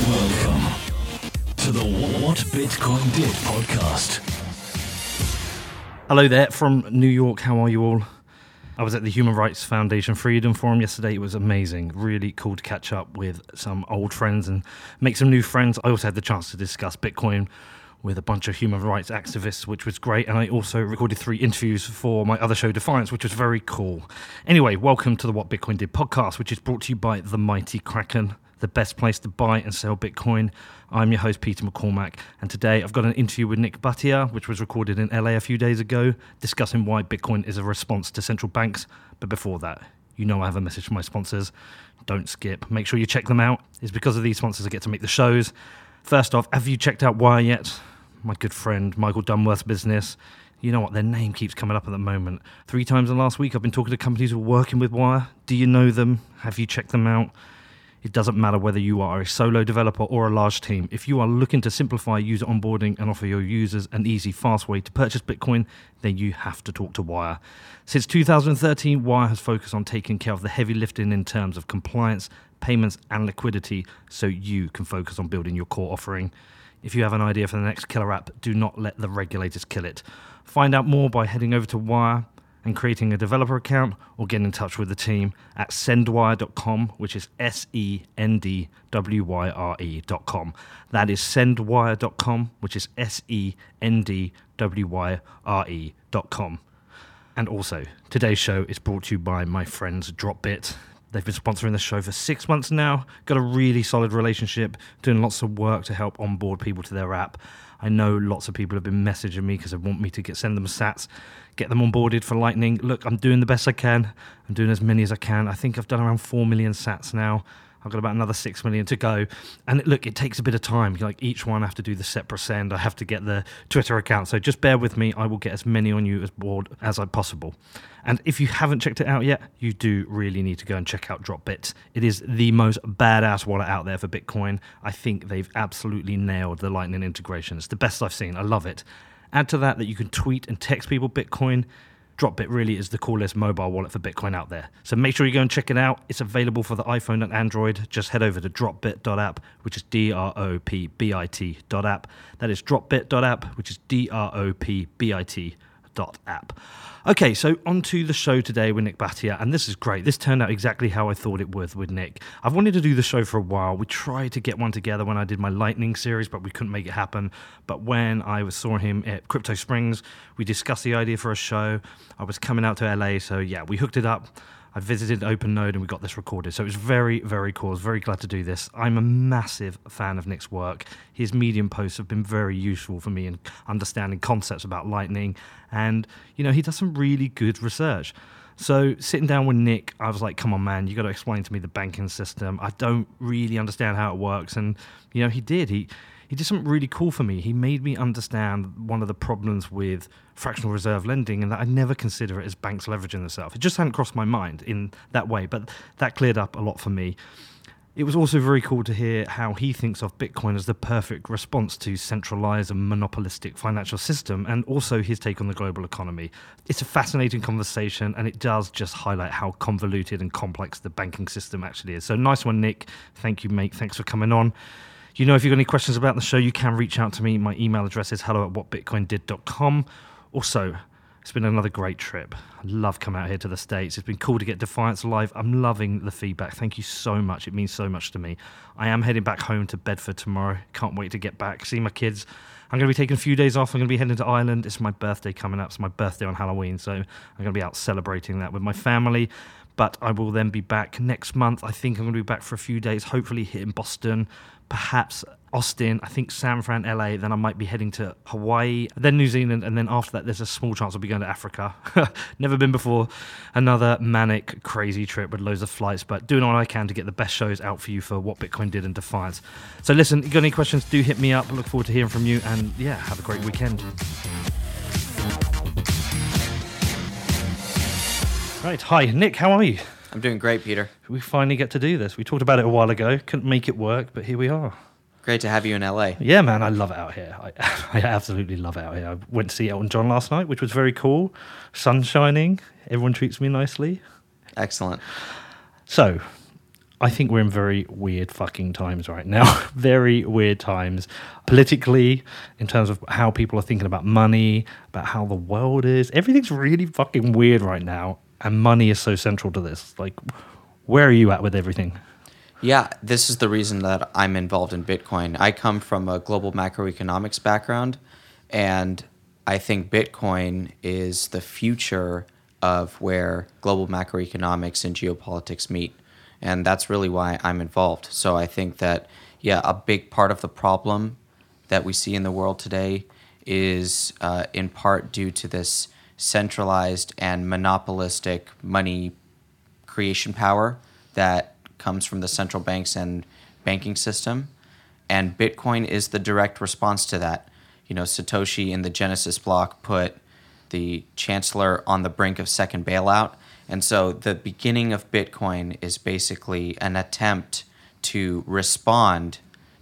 Welcome to the What Bitcoin Did podcast. Hello there from New York. How are you all? I was at the Human Rights Foundation Freedom Forum yesterday. It was amazing. Really cool to catch up with some old friends and make some new friends. I also had the chance to discuss Bitcoin with a bunch of human rights activists, which was great. And I also recorded 3 interviews for my other show, Defiance, which was very cool. Anyway, welcome to the What Bitcoin Did podcast, which is brought to you by the Mighty Kraken, the best place to buy and sell Bitcoin. I'm your host, Peter McCormack, and today I've got an interview with Nik Bhatia, which was recorded in LA a few days ago, discussing why Bitcoin is a response to central banks. But before that, you know I have a message for my sponsors. Don't skip. Make sure you check them out. It's because of these sponsors I get to make the shows. First off, have you checked out Wire yet? My good friend, Michael Dunworth's business. You know what? Their name keeps coming up at the moment. 3 times in the last week, I've been talking to companies who are working with Wire. Do you know them? Have you checked them out? It doesn't matter whether you are a solo developer or a large team. If you are looking to simplify user onboarding and offer your users an easy, fast way to purchase Bitcoin, then you have to talk to Wire. Since 2013, Wire has focused on taking care of the heavy lifting in terms of compliance, payments, and liquidity so you can focus on building your core offering. If you have an idea for the next killer app, do not let the regulators kill it. Find out more by heading over to Wire and creating a developer account, or get in touch with the team at sendwire.com, which is SENDWYRE.com. That is sendwire.com, which is SENDWYRE.com. And also, today's show is brought to you by my friends Dropbit. They've been sponsoring the show for 6 months now, got a really solid relationship, doing lots of work to help onboard people to their app. I know lots of people have been messaging me because they want me to send them sats, get them onboarded for Lightning. Look, I'm doing the best I can. I'm doing as many as I can. I think I've done around 4 million sats now. I've got about another 6 million to go. And look, it takes a bit of time. Like each one I have to do the separate send. I have to get the Twitter account. So just bear with me. I will get as many on you as board as I possible. And if you haven't checked it out yet, you do really need to go and check out Dropbit. It is the most badass wallet out there for Bitcoin. I think they've absolutely nailed the Lightning integration. It's the best I've seen. I love it. Add to that you can tweet and text people Bitcoin. Dropbit really is the coolest mobile wallet for Bitcoin out there. So make sure you go and check it out. It's available for the iPhone and Android. Just head over to dropbit.app, which is DROPBIT.app. That is dropbit.app, which is DROPBIT.app. Okay, so on to the show today with Nik Bhatia, and this is great. This turned out exactly how I thought it would with Nik. I've wanted to do the show for a while. We tried to get one together when I did my Lightning series, but we couldn't make it happen. But when I saw him at Crypto Springs, we discussed the idea for a show. I was coming out to LA, so yeah, we hooked it up. I visited OpenNode and we got this recorded. So it was very, very cool. I was very glad to do this. I'm a massive fan of Nik's work. His Medium posts have been very useful for me in understanding concepts about Lightning. And, you know, he does some really good research. So sitting down with Nik, I was like, come on, man, you got to explain to me the banking system. I don't really understand how it works. And, you know, he did. He did something really cool for me. He made me understand one of the problems with fractional reserve lending, and that I never consider it as banks leveraging themselves. It just hadn't crossed my mind in that way, but that cleared up a lot for me. It was also very cool to hear how he thinks of Bitcoin as the perfect response to centralized and monopolistic financial system, and also his take on the global economy. It's a fascinating conversation, and it does just highlight how convoluted and complex the banking system actually is. So nice one, Nik. Thank you, mate. Thanks for coming on. You know, if you've got any questions about the show, you can reach out to me. My email address is hello@whatbitcoindid.com. Also, it's been another great trip. I love coming out here to the States. It's been cool to get Defiance live. I'm loving the feedback. Thank you so much. It means so much to me. I am heading back home to Bedford tomorrow. Can't wait to get back, see my kids. I'm going to be taking a few days off. I'm going to be heading to Ireland. It's my birthday coming up. It's my birthday on Halloween, so I'm going to be out celebrating that with my family. But I will then be back next month. I think I'm going to be back for a few days, hopefully hitting Boston, perhaps Austin, I think San Fran, LA, then I might be heading to Hawaii, then New Zealand, and then after that there's a small chance I'll be going to Africa. Never been before. Another manic, crazy trip with loads of flights, but doing all I can to get the best shows out for you for What Bitcoin Did and Defiance. So listen, if you got any questions, do hit me up. I look forward to hearing from you, and yeah, have a great weekend. Right, hi, Nik, how are you? I'm doing great, Peter. We finally get to do this. We talked about it a while ago, couldn't make it work, but here we are. Great to have you in LA. Yeah, man, I love it out here. I absolutely love it out here. I went to see Elton John last night, which was very cool. Sun shining. Everyone treats me nicely. Excellent. So, I think we're in very weird fucking times right now. Very weird times. Politically, in terms of how people are thinking about money, about how the world is. Everything's really fucking weird right now. And money is so central to this. Like, where are you at with everything? Yeah, this is the reason that I'm involved in Bitcoin. I come from a global macroeconomics background, and I think Bitcoin is the future of where global macroeconomics and geopolitics meet. And that's really why I'm involved. So I think that, yeah, a big part of the problem that we see in the world today is in part due to this centralized and monopolistic money creation power that comes from the central banks and banking system. And Bitcoin is the direct response to that. You know, Satoshi in the Genesis block put the chancellor on the brink of second bailout. And so the beginning of Bitcoin is basically an attempt to respond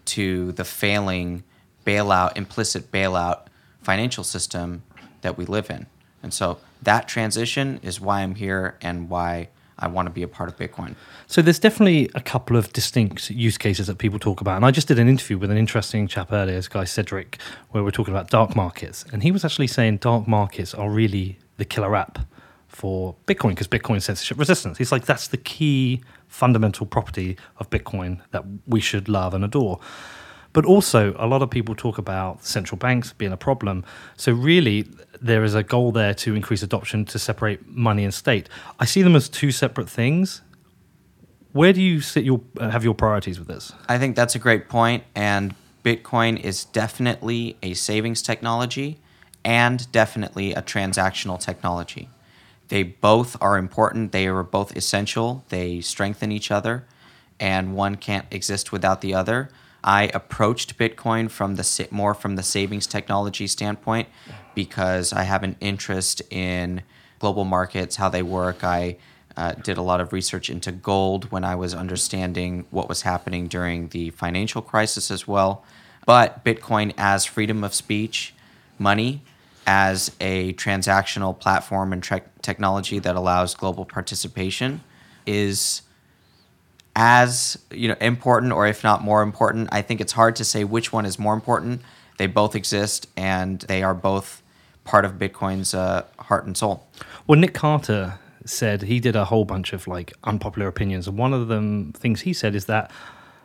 to the failing bailout, implicit bailout financial system that we live in. And so that transition is why I'm here and why I want to be a part of Bitcoin. So there's definitely a couple of distinct use cases that people talk about. And I just did an interview with an interesting chap earlier, this guy Cedric, where we're talking about dark markets. And he was actually saying dark markets are really the killer app for Bitcoin because Bitcoin is censorship resistance. He's like, that's the key fundamental property of Bitcoin that we should love and adore. But also, a lot of people talk about central banks being a problem. So really, there is a goal there to increase adoption to separate money and state. I see them as two separate things. Where do you have your priorities with this? I think that's a great point, and Bitcoin is definitely a savings technology and definitely a transactional technology. They both are important. They are both essential. They strengthen each other, and one can't exist without the other. I approached Bitcoin from the savings technology standpoint because I have an interest in global markets, how they work. I did a lot of research into gold when I was understanding what was happening during the financial crisis as well. But Bitcoin as freedom of speech, money, as a transactional platform and technology that allows global participation is as important, or if not more important. I think it's hard to say which one is more important. They both exist, and they are both part of Bitcoin's heart and soul. Well, Nick Carter said he did a whole bunch of unpopular opinions, and one of them things he said is that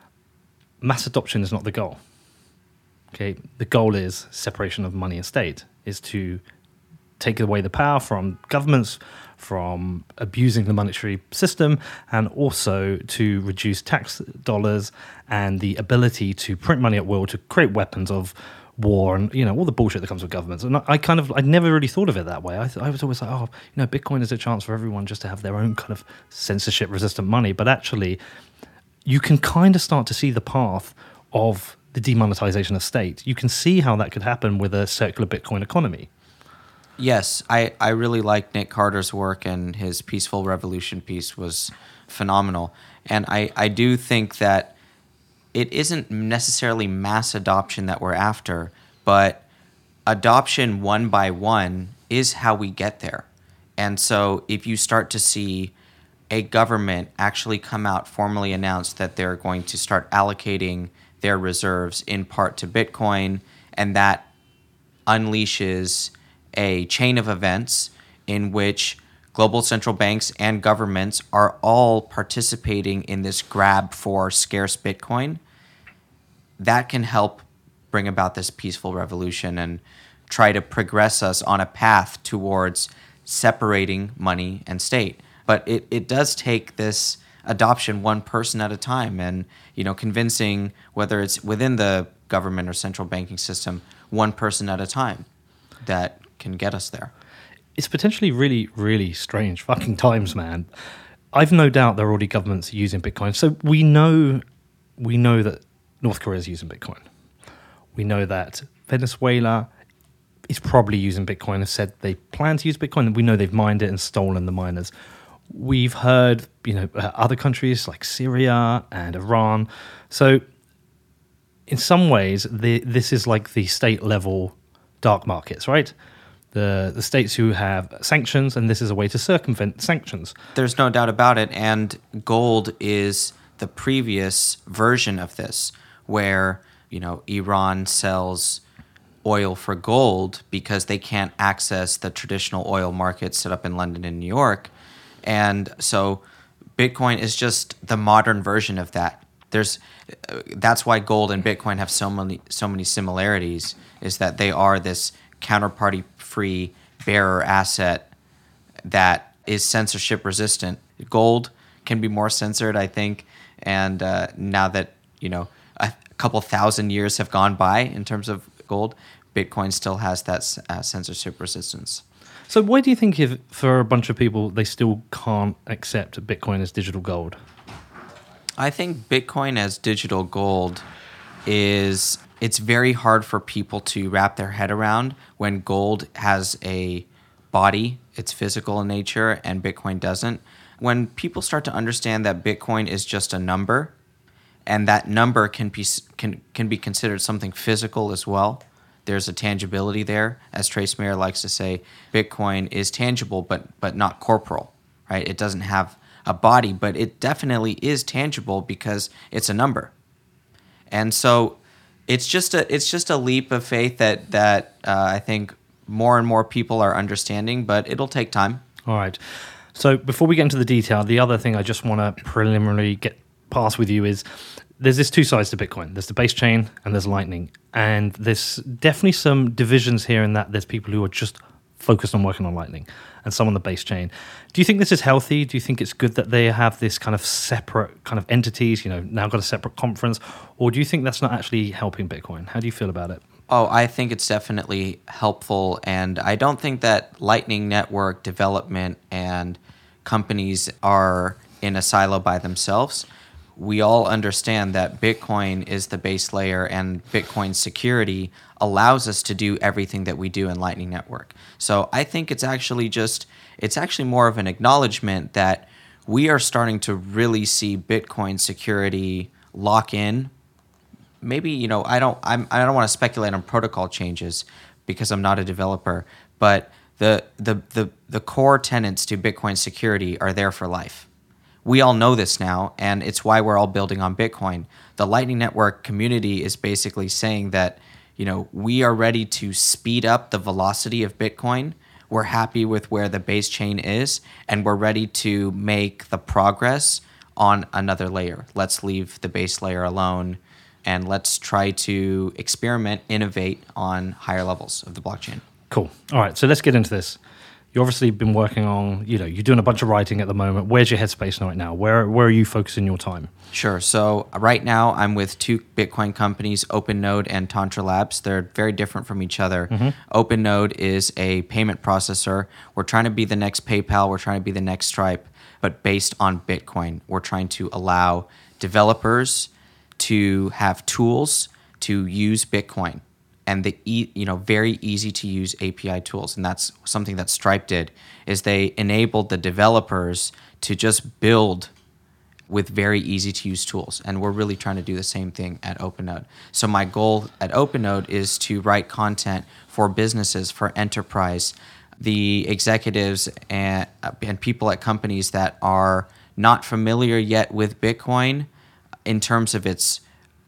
mass adoption is not the goal. Okay, the goal is separation of money and state, is to take away the power from governments, from abusing the monetary system, and also to reduce tax dollars and the ability to print money at will to create weapons of war and all the bullshit that comes with governments. And I never really thought of it that way. I was always like, Bitcoin is a chance for everyone just to have their own kind of censorship resistant money. But actually, you can kind of start to see the path of the demonetization of state. You can see how that could happen with a circular Bitcoin economy. Yes, I really like Nick Carter's work, and his Peaceful Revolution piece was phenomenal. And I do think that it isn't necessarily mass adoption that we're after, but adoption one by one is how we get there. And so if you start to see a government actually come out, formally announce that they're going to start allocating their reserves in part to Bitcoin, and that unleashes a chain of events in which global central banks and governments are all participating in this grab for scarce Bitcoin, that can help bring about this peaceful revolution and try to progress us on a path towards separating money and state. But it does take this adoption one person at a time, and convincing, whether it's within the government or central banking system, one person at a time that can get us there. It's potentially really, really strange fucking times, man. I've no doubt there are already governments using Bitcoin. So we know that North Korea is using Bitcoin. We know that Venezuela is probably using Bitcoin, have said they plan to use Bitcoin. We know they've mined it and stolen the miners. We've heard, other countries like Syria and Iran. So in some ways, this is like the state level dark markets, right? The states who have sanctions, and this is a way to circumvent sanctions. There's no doubt about it. And gold is the previous version of this, where Iran sells oil for gold because they can't access the traditional oil markets set up in London and New York. And so Bitcoin is just the modern version of that. That's why gold and Bitcoin have so many similarities, is that they are this counterparty-free bearer asset that is censorship resistant. Gold can be more censored, I think, and now that a couple thousand years have gone by in terms of gold, Bitcoin still has that censorship resistance. So why do you think if for a bunch of people they still can't accept Bitcoin as digital gold? I think Bitcoin as digital gold it's very hard for people to wrap their head around when gold has a body, it's physical in nature, and Bitcoin doesn't. When people start to understand that Bitcoin is just a number, and that number can be considered something physical as well. There's a tangibility there. As Trace Mayer likes to say, Bitcoin is tangible but not corporal, right? It doesn't have a body, but it definitely is tangible because it's a number. And so it's just a leap of faith that I think more and more people are understanding, but it'll take time. All right. So before we get into the detail, the other thing I just want to preliminarily get past with you is there's this two sides to Bitcoin. There's the base chain and there's Lightning. And there's definitely some divisions here in that there's people who are just focused on working on Lightning and some on the base chain. Do you think this is healthy? Do you think it's good that they have this kind of separate kind of entities, now got a separate conference? Or do you think that's not actually helping Bitcoin? How do you feel about it? Oh, I think it's definitely helpful. And I don't think that Lightning Network development and companies are in a silo by themselves. We all understand that Bitcoin is the base layer, and Bitcoin security allows us to do everything that we do in Lightning Network. So I think it's actually more of an acknowledgement that we are starting to really see Bitcoin security lock in. Maybe, I don't want to speculate on protocol changes because I'm not a developer, but the core tenets to Bitcoin security are there for life. We all know this now, and it's why we're all building on Bitcoin. The Lightning Network community is basically saying that, we are ready to speed up the velocity of Bitcoin. We're happy with where the base chain is, and we're ready to make the progress on another layer. Let's leave the base layer alone, and let's try to experiment, innovate on higher levels of the blockchain. Cool. All right, so let's get into this. You obviously been working on, you're doing a bunch of writing at the moment. Where's your headspace right now? Where are you focusing your time? Sure. So right now I'm with two Bitcoin companies, OpenNode and Tantra Labs. They're very different from each other. Mm-hmm. OpenNode is a payment processor. We're trying to be the next PayPal. We're trying to be the next Stripe, but based on Bitcoin. We're trying to allow developers to have tools to use Bitcoin. And the very easy to use API tools, and that's something that Stripe did, is they enabled the developers to just build with very easy to use tools. And we're really trying to do the same thing at OpenNode. So my goal at OpenNode is to write content for businesses, for enterprise, the executives and people at companies that are not familiar yet with Bitcoin in terms of its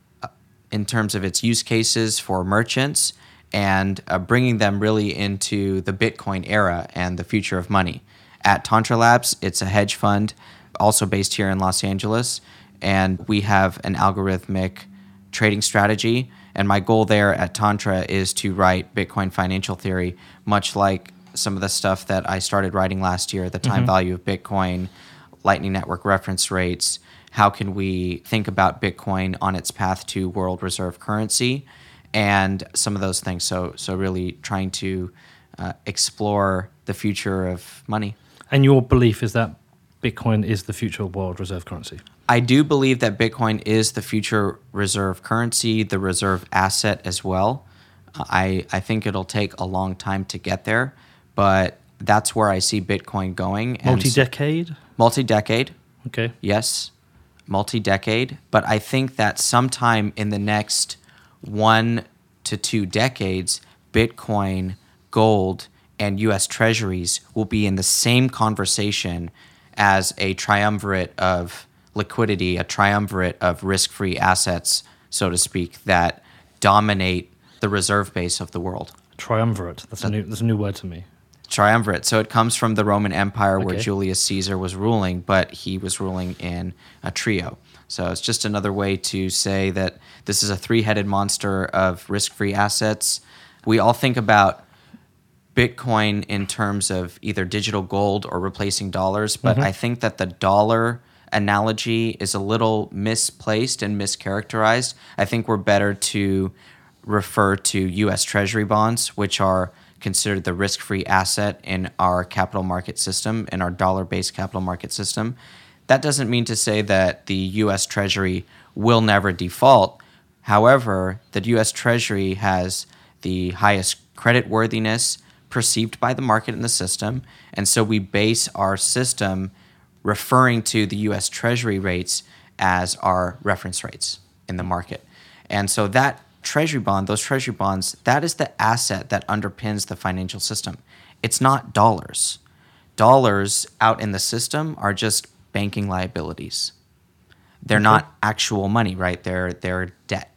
use cases for merchants, and bringing them really into the Bitcoin era and the future of money. At Tantra Labs, it's a hedge fund, also based here in Los Angeles, and we have an algorithmic trading strategy. And my goal there at Tantra is to write Bitcoin financial theory, much like some of the stuff that I started writing last year, the time value of Bitcoin, Lightning Network reference rates. How can we think about Bitcoin on its path to world reserve currency, and some of those things. So really trying to explore the future of money. And your belief is that Bitcoin is the future world reserve currency? I do believe that Bitcoin is the future reserve currency, the reserve asset as well. I think it'll take a long time to get there, but that's where I see Bitcoin going. Multi-decade? Multi-decade. Okay. Yes. Multi-decade, but I think that sometime in the next 1 to 2 decades, Bitcoin, gold, and U.S. Treasuries will be in the same conversation as a triumvirate of liquidity, a triumvirate of risk-free assets, so to speak, that dominate the reserve base of the world. Triumvirate. That's a new word to me. Triumvirate. So it comes from the Roman Empire where Okay. Julius Caesar was ruling, but he was ruling in a trio. So it's just another way to say that this is a three-headed monster of risk-free assets. We all think about Bitcoin in terms of either digital gold or replacing dollars, but I think that the dollar analogy is a little misplaced and mischaracterized. I think we're better to refer to U.S. Treasury bonds, which are considered the risk-free asset in our capital market system, in our dollar-based capital market system. That doesn't mean to say that the U.S. Treasury will never default. However, the U.S. Treasury has the highest credit worthiness perceived by the market in the system, and so we base our system referring to the U.S. Treasury rates as our reference rates in the market. And so that Treasury bond, those Treasury bonds, that is the asset that underpins the financial system. It's not dollars. Dollars out in the system are just banking liabilities. They're not actual money, right? They're debt.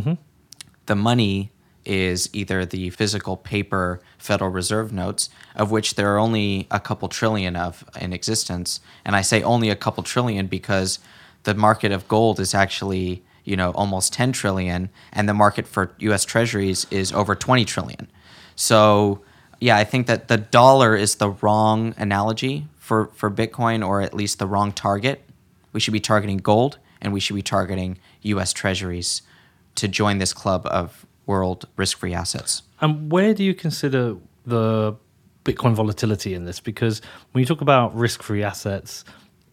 The money is either the physical paper Federal Reserve notes, of which there are only a couple trillion of in existence. And I say only a couple trillion because the market of gold is actually, almost 10 trillion, and the market for U.S. Treasuries is over 20 trillion. So, yeah, I think that the dollar is the wrong analogy for Bitcoin, or at least the wrong target. We should be targeting gold, and we should be targeting U.S. Treasuries to join this club of world risk-free assets. And where do you consider the Bitcoin volatility in this? Because when you talk about risk-free assets,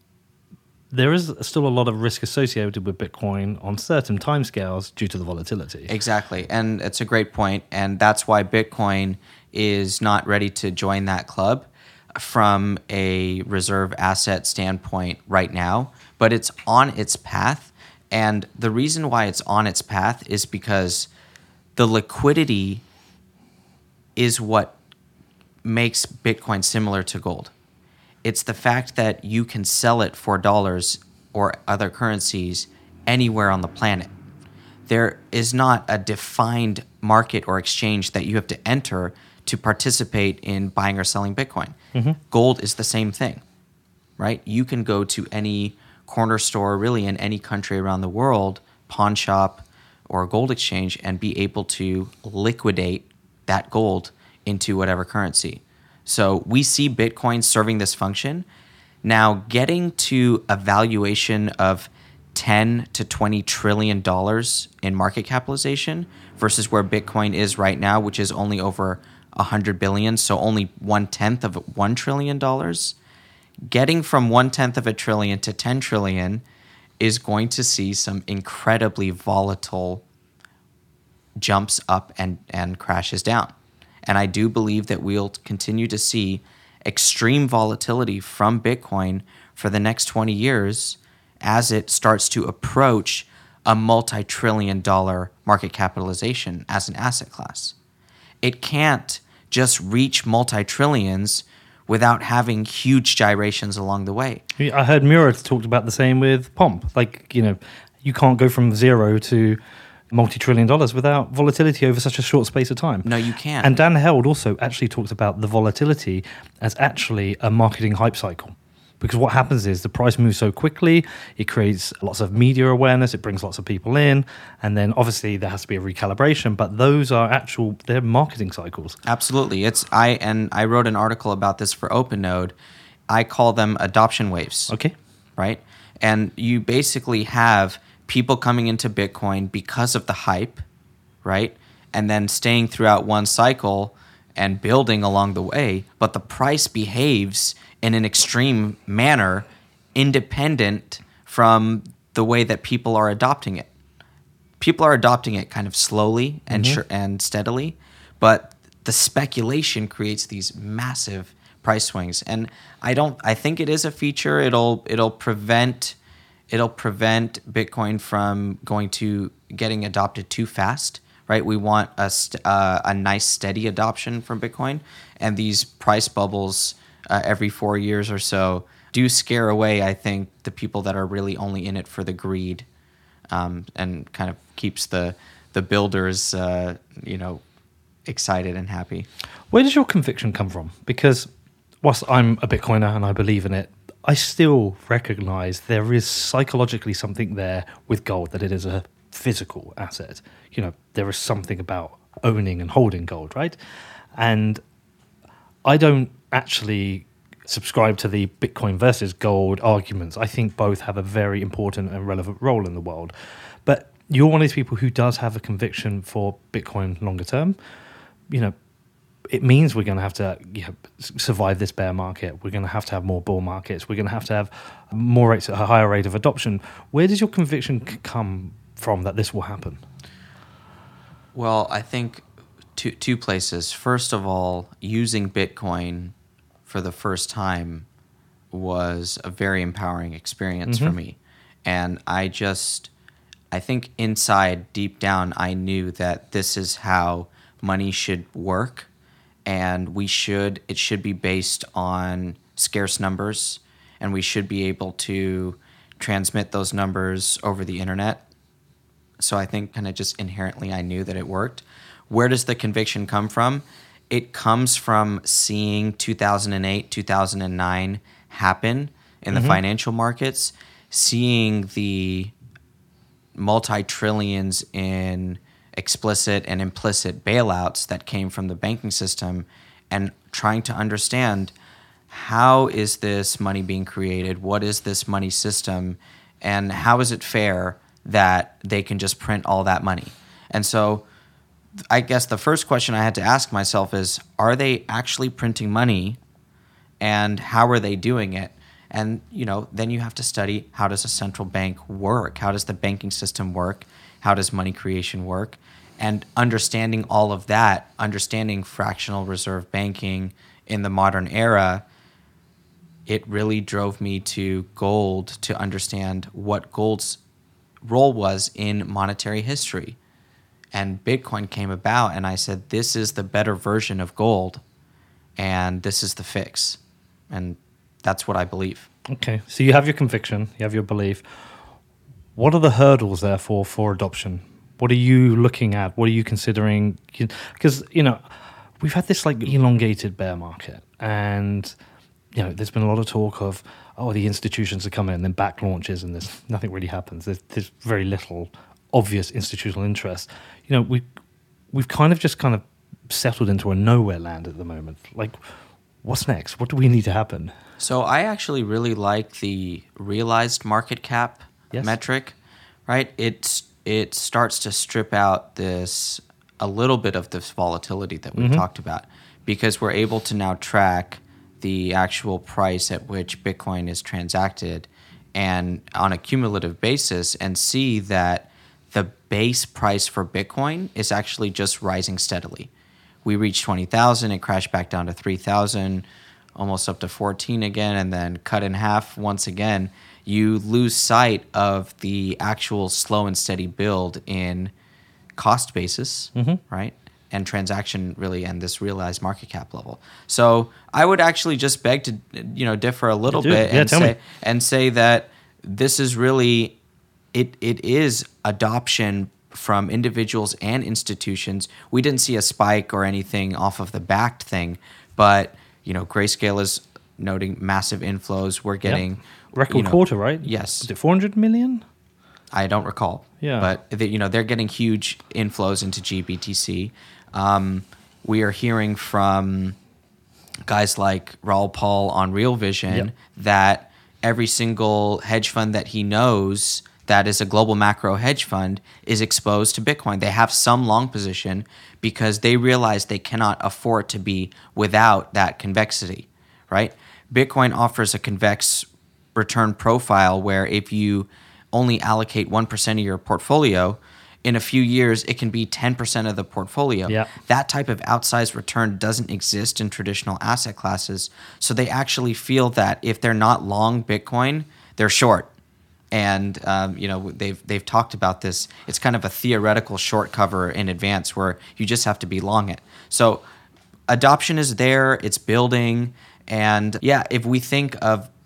there is still a lot of risk associated with Bitcoin on certain timescales due to the volatility. Exactly. And it's a great point. And that's why Bitcoin is not ready to join that club from a reserve asset standpoint right now, but it's on its path. And the reason why it's on its path is because the liquidity is what makes Bitcoin similar to gold. It's the fact that you can sell it for dollars or other currencies anywhere on the planet. There is not a defined market or exchange that you have to enter to participate in buying or selling Bitcoin. Gold is the same thing, right? You can go to any corner store, really in any country around the world, pawn shop or gold exchange, and be able to liquidate that gold into whatever currency. So we see Bitcoin serving this function. Now, getting to a valuation of $10 to $20 trillion in market capitalization versus where Bitcoin is right now, which is only over 100 billion, so only 1/10 of $1 trillion. Getting from 1/10 of a trillion to 10 trillion is going to see some incredibly volatile jumps up and crashes down. And I do believe that we'll continue to see extreme volatility from Bitcoin for the next 20 years as it starts to approach a multi-trillion-dollar market capitalization as an asset class. It can't just reach multi-trillions without having huge gyrations along the way. I heard Mura talked about the same with Pomp. You can't go from zero to multi-trillion dollars without volatility over such a short space of time. No, you can't. And Dan Held also actually talked about the volatility as actually a marketing hype cycle. Because what happens is the price moves so quickly, it creates lots of media awareness, it brings lots of people in, and then obviously there has to be a recalibration, but those are they're marketing cycles. Absolutely. I wrote an article about this for OpenNode. I call them adoption waves. Okay. Right? And you basically have people coming into Bitcoin because of the hype, right? And then staying throughout one cycle and building along the way, but the price behaves in an extreme manner independent from the way that people are adopting it. People are adopting it kind of slowly and steadily, but the speculation creates these massive price swings. And I think it is a feature. It'll prevent Bitcoin from getting adopted too fast, right? We want a nice steady adoption from Bitcoin, and these price bubbles every 4 years or so do scare away, I think, the people that are really only in it for the greed, and kind of keeps the builders, excited and happy. Where does your conviction come from? Because whilst I'm a Bitcoiner and I believe in it, I still recognize there is psychologically something there with gold, that it is a physical asset. There is something about owning and holding gold, right? And I don't actually subscribe to the Bitcoin versus gold arguments. I think both have a very important and relevant role in the world. But you're one of these people who does have a conviction for Bitcoin longer term. It means we're going to have to survive this bear market. We're going to have more bull markets. We're going to have more rates, a higher rate of adoption. Where does your conviction come from that this will happen? Well, I think two places. First of all, using Bitcoin for the first time was a very empowering experience for me. And I think inside, deep down, I knew that this is how money should work, and it should be based on scarce numbers, and we should be able to transmit those numbers over the internet. So I think kind of just inherently I knew that it worked. Where does the conviction come from? It comes from seeing 2008, 2009 happen in the financial markets, seeing the multi-trillions in explicit and implicit bailouts that came from the banking system, and trying to understand, how is this money being created? What is this money system? And how is it fair that they can just print all that money? And so I guess the first question I had to ask myself is, are they actually printing money, and how are they doing it? And, then you have to study, how does a central bank work? How does the banking system work? How does money creation work? And understanding all of that, understanding fractional reserve banking in the modern era, it really drove me to gold, to understand what gold's role was in monetary history. And Bitcoin came about, and I said, this is the better version of gold, and this is the fix. And that's what I believe. Okay, so you have your conviction, you have your belief. What are the hurdles, therefore, for adoption? What are you looking at? What are you considering? Because, we've had this elongated bear market, and there's been a lot of talk of, the institutions are coming, and then back launches, and nothing really happens. There's very little obvious institutional interest. We've kind of settled into a nowhere land at the moment. What's next? What do we need to happen? So I actually really like the realized market cap metric, right? It starts to strip out a little bit of this volatility that we've talked about, because we're able to now track the actual price at which Bitcoin is transacted, and on a cumulative basis, and see that the base price for Bitcoin is actually just rising steadily. We reached 20,000, it crashed back down to 3,000, almost up to 14 again, and then cut in half once again. You lose sight of the actual slow and steady build in cost basis, right? And transaction really, and this realized market cap level. So I would actually just beg to, differ a little bit and say that this is really, it is adoption from individuals and institutions. We didn't see a spike or anything off of the backed thing, but Grayscale is noting massive inflows. We're getting record quarter, right? Yes. Is it 400 million? I don't recall. Yeah. But they're getting huge inflows into GBTC. We are hearing from guys like Raoul Pal on Real Vision that every single hedge fund that he knows that is a global macro hedge fund is exposed to Bitcoin. They have some long position because they realize they cannot afford to be without that convexity, right? Bitcoin offers a convex return profile where if you only allocate 1% of your portfolio, in a few years, it can be 10% of the portfolio. Yeah. That type of outsized return doesn't exist in traditional asset classes. So they actually feel that if they're not long Bitcoin, they're short. And they've talked about this. It's kind of a theoretical short cover in advance where you just have to be long it. So adoption is there. It's building. And if we think of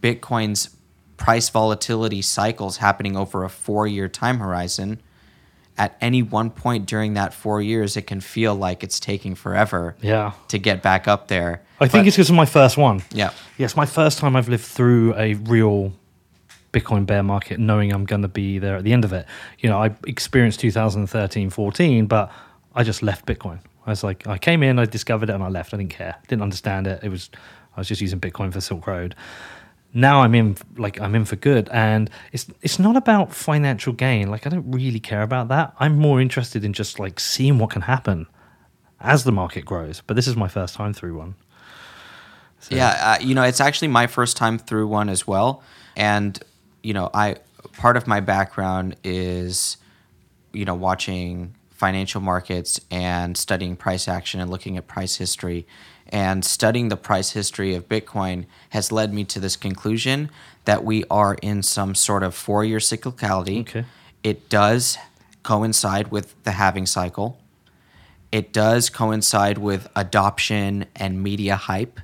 Bitcoin's price volatility cycles happening over a 4-year time horizon, at any one point during that 4 years, it can feel like it's taking forever to get back up there. I think it's because of my first one. Yeah. Yes, my first time I've lived through a real Bitcoin bear market, knowing I'm going to be there at the end of it. I experienced 2013, 14, but I just left Bitcoin. I was like, I came in, I discovered it, and I left. I didn't care. Didn't understand it. I was just using Bitcoin for Silk Road. Now I'm in for good, and it's not about financial gain. Like, I don't really care about that. I'm more interested in just like seeing what can happen as the market grows. But this is my first time through one. So. Yeah, it's actually my first time through one as well, and part of my background is watching financial markets and studying price action and looking at price history. And studying the price history of Bitcoin has led me to this conclusion that we are in some sort of 4-year cyclicality. Okay. It does coincide with the halving cycle. It does coincide with adoption and media hype.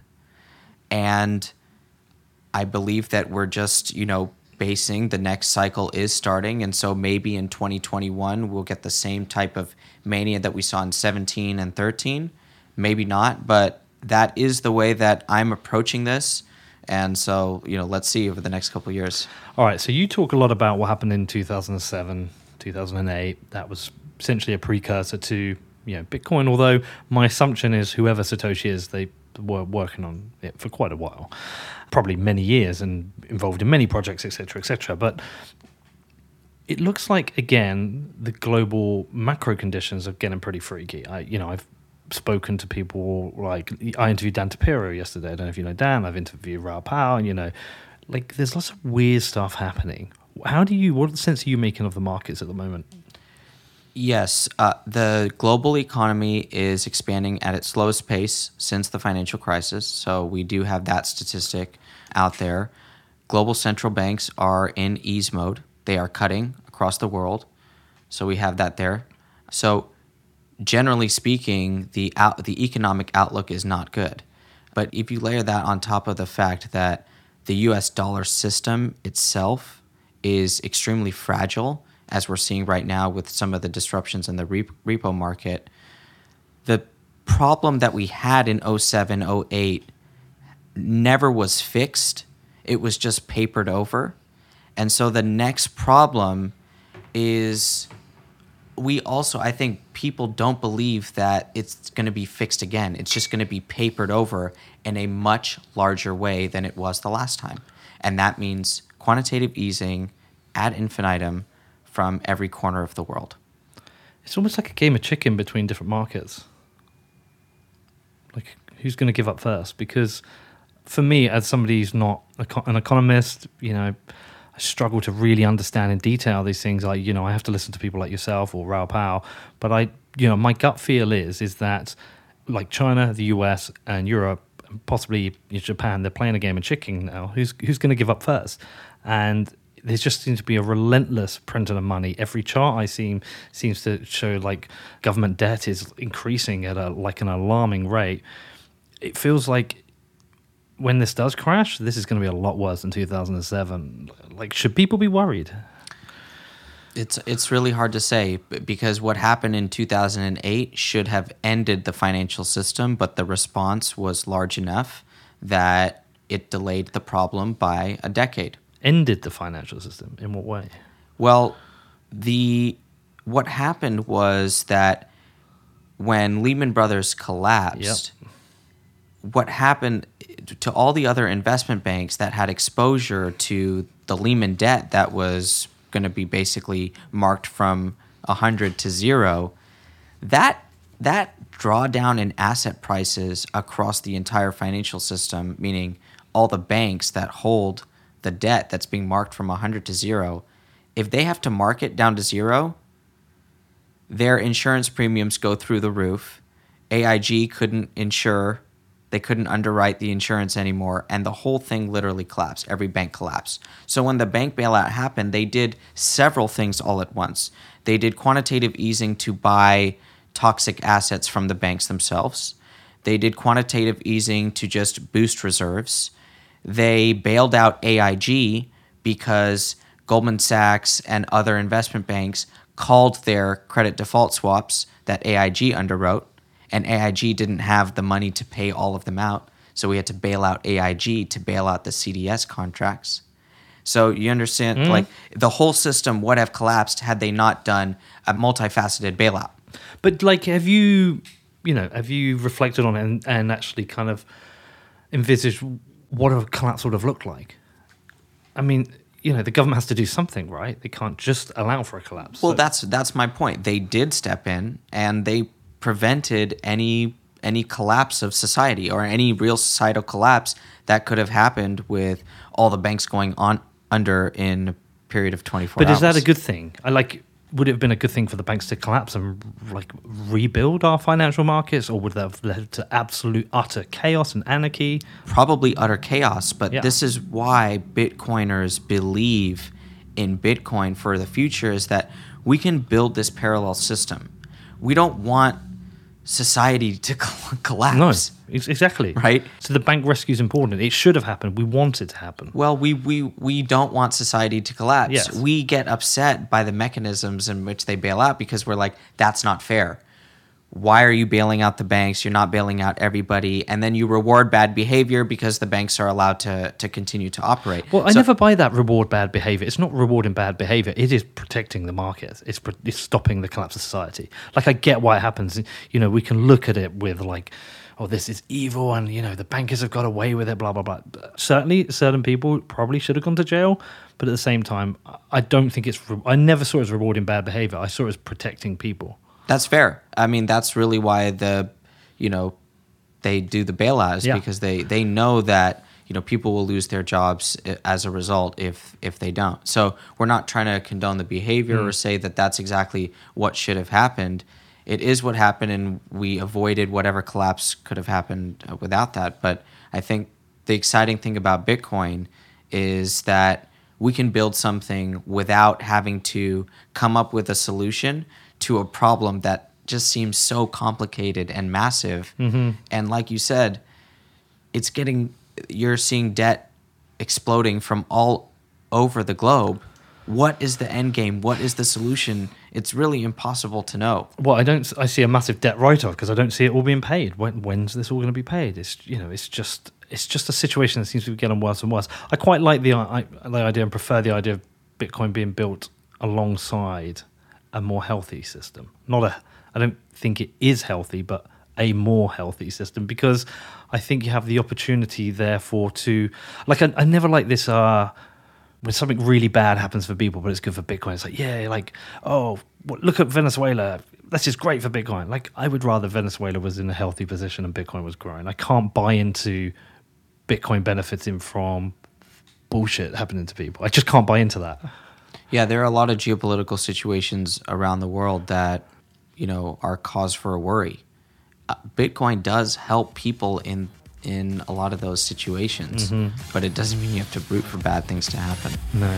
And I believe that we're just, basing the next cycle is starting. And so maybe in 2021, we'll get the same type of mania that we saw in 17 and 13. Maybe not, but that is the way that I'm approaching this. And so, let's see over the next couple of years. All right. So you talk a lot about what happened in 2007, 2008. That was essentially a precursor to, Bitcoin. Although my assumption is whoever Satoshi is, they were working on it for quite a while, probably many years, and involved in many projects, etc., etc. But it looks like, again, the global macro conditions are getting pretty freaky. I've spoken to people, like I interviewed Dan Tapiro yesterday. I don't know if you know Dan. I've interviewed Raoul Pal, and there's lots of weird stuff happening. What sense are you making of the markets at the moment? Yes, the global economy is expanding at its slowest pace since the financial crisis. So we do have that statistic out there. Global central banks are in ease mode. They are cutting across the world. So we have that there. So generally speaking, the economic outlook is not good. But if you layer that on top of the fact that the US dollar system itself is extremely fragile, as we're seeing right now with some of the disruptions in the repo market, the problem that we had in 07, 08 never was fixed. It was just papered over. And so the next problem is I think people don't believe that it's going to be fixed again. It's just going to be papered over in a much larger way than it was the last time. And that means quantitative easing ad infinitum from every corner of the world. It's almost like a game of chicken between different markets. Like, who's going to give up first? Because for me, as somebody who's not an economist, I struggle to really understand in detail these things. I have to listen to people like yourself or Raoul Pal. But my gut feel is that, like China, the US, and Europe, and possibly Japan, they're playing a game of chicken now. Who's going to give up first? And there just seems to be a relentless printing of money. Every chart I see seems to show like government debt is increasing at an alarming rate. It feels like when this does crash, this is going to be a lot worse than 2007. Like, should people be worried? It's really hard to say, because what happened in 2008 should have ended the financial system, but the response was large enough that it delayed the problem by a decade. Ended the financial system? In what way? Well, what happened was that when Lehman Brothers collapsed, what happened to all the other investment banks that had exposure to the Lehman debt that was going to be basically marked from 100 to 0, that drawdown in asset prices across the entire financial system, meaning all the banks that hold the debt that's being marked from 100 to 0, if they have to mark it down to 0, their insurance premiums go through the roof. AIG couldn't insure. They couldn't underwrite the insurance anymore, and the whole thing literally collapsed. Every bank collapsed. So when the bank bailout happened, they did several things all at once. They did quantitative easing to buy toxic assets from the banks themselves. They did quantitative easing to just boost reserves. they bailed out AIG because Goldman Sachs and other investment banks called their credit default swaps that AIG underwrote, and AIG didn't have the money to pay all of them out. So we had to bail out AIG to bail out the CDS contracts. So you understand, like the whole system would have collapsed had they not done a multifaceted bailout. But like, have you reflected on it and actually kind of envisaged what a collapse would have looked like? I mean, the government has to do something, right? They can't just allow for a collapse. Well, that's my point. They did step in and they prevented any collapse of society or any real societal collapse that could have happened with all the banks going on under in a period of 24 hours. But is that a good thing? Would it have been a good thing for the banks to collapse and like rebuild our financial markets, or would that have led to absolute utter chaos and anarchy? Probably utter chaos, but Yeah. this is why Bitcoiners believe in Bitcoin for the future, is that we can build this parallel system. We don't want society to collapse. No, exactly. Right? So the bank rescue is important. It should have happened. We want it to happen. Well, we don't want society to collapse. Yes. We get upset by the mechanisms in which they bail out because we're like, that's not fair. Why are you bailing out the banks? You're not bailing out everybody. And then you reward bad behavior because the banks are allowed to continue to operate. Well, I never buy that reward bad behavior. It's not rewarding bad behavior. It is protecting the market. It's stopping the collapse of society. Like, I get why it happens. We can look at it with like, oh, this is evil and, the bankers have got away with it, blah, blah, blah. Certainly, certain people probably should have gone to jail. But at the same time, I don't think I never saw it as rewarding bad behavior. I saw it as protecting people. That's fair. I mean, that's really why they do the bailouts, Yeah. because they know that, people will lose their jobs as a result if they don't. So we're not trying to condone the behavior or say that that's exactly what should have happened. It is what happened, and we avoided whatever collapse could have happened without that. But I think the exciting thing about Bitcoin is that we can build something without having to come up with a solution to a problem that just seems so complicated and massive. Mm-hmm. And like you said, you're seeing debt exploding from all over the globe. What is the end game? What is the solution? It's really impossible to know. Well, I see a massive debt write-off because I don't see it all being paid. When's this all going to be paid? It's just a situation that seems to be getting worse and worse. I quite like the idea and prefer the idea of Bitcoin being built alongside a more healthy system. I don't think it is healthy, but a more healthy system, because I think you have the opportunity, therefore, to I never like this. When something really bad happens for people, but it's good for Bitcoin, it's like, look at Venezuela. This is great for Bitcoin. Like, I would rather Venezuela was in a healthy position and Bitcoin was growing. I can't buy into Bitcoin benefiting from bullshit happening to people. I just can't buy into that. Yeah, there are a lot of geopolitical situations around the world that, are cause for worry. Bitcoin does help people in a lot of those situations, but it doesn't mean you have to root for bad things to happen. No.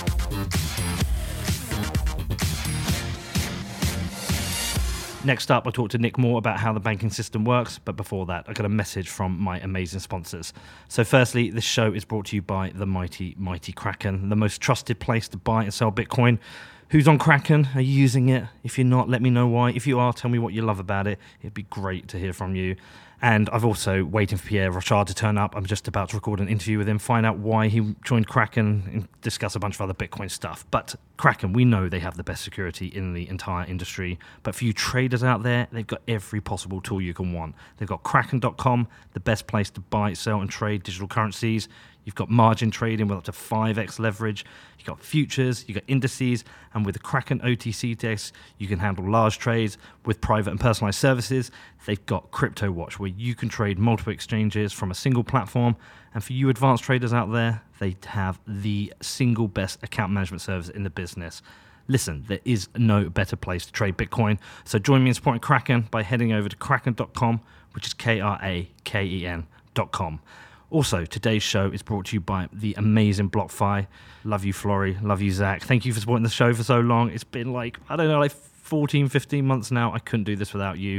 Next up, I talked to Nick more about how the banking system works, but before that, I got a message from my amazing sponsors. So firstly, this show is brought to you by the mighty, mighty Kraken, the most trusted place to buy and sell Bitcoin. Who's on Kraken? Are you using it? If you're not, let me know why. If you are, tell me what you love about it. It'd be great to hear from you. And I've also waiting for Pierre Rochard to turn up. I'm just about to record an interview with him, find out why he joined Kraken, and discuss a bunch of other Bitcoin stuff. But Kraken, we know they have the best security in the entire industry. But for you traders out there, they've got every possible tool you can want. They've got Kraken.com, the best place to buy, sell, and trade digital currencies. You've got margin trading with up to 5x leverage. You've got futures, you've got indices, and with the Kraken OTC desk, you can handle large trades with private and personalized services. They've got Crypto Watch, where you can trade multiple exchanges from a single platform. And for you advanced traders out there, they have the single best account management service in the business. Listen, there is no better place to trade Bitcoin. So join me in supporting Kraken by heading over to kraken.com, which is KRAKEN.com. Also, today's show is brought to you by the amazing BlockFi. Love you, Flory. Love you, Zach. Thank you for supporting the show for so long. It's been 14, 15 months now. I couldn't do this without you.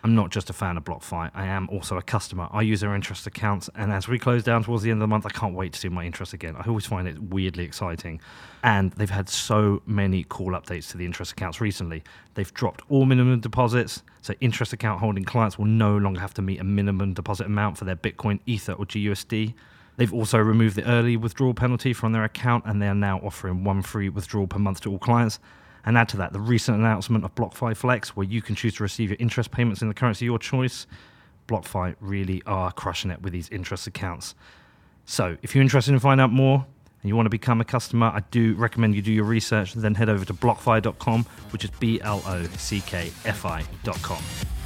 I'm not just a fan of BlockFi. I am also a customer. I use their interest accounts, and as we close down towards the end of the month, I can't wait to see my interest again. I always find it weirdly exciting. And they've had so many cool updates to the interest accounts recently. They've dropped all minimum deposits, so interest account holding clients will no longer have to meet a minimum deposit amount for their Bitcoin, Ether, or GUSD. They've also removed the early withdrawal penalty from their account, and they are now offering one free withdrawal per month to all clients. And add to that the recent announcement of BlockFi Flex, where you can choose to receive your interest payments in the currency of your choice. BlockFi really are crushing it with these interest accounts. So if you're interested in finding out more and you want to become a customer, I do recommend you do your research and then head over to blockfi.com, which is BLOCKFI.com.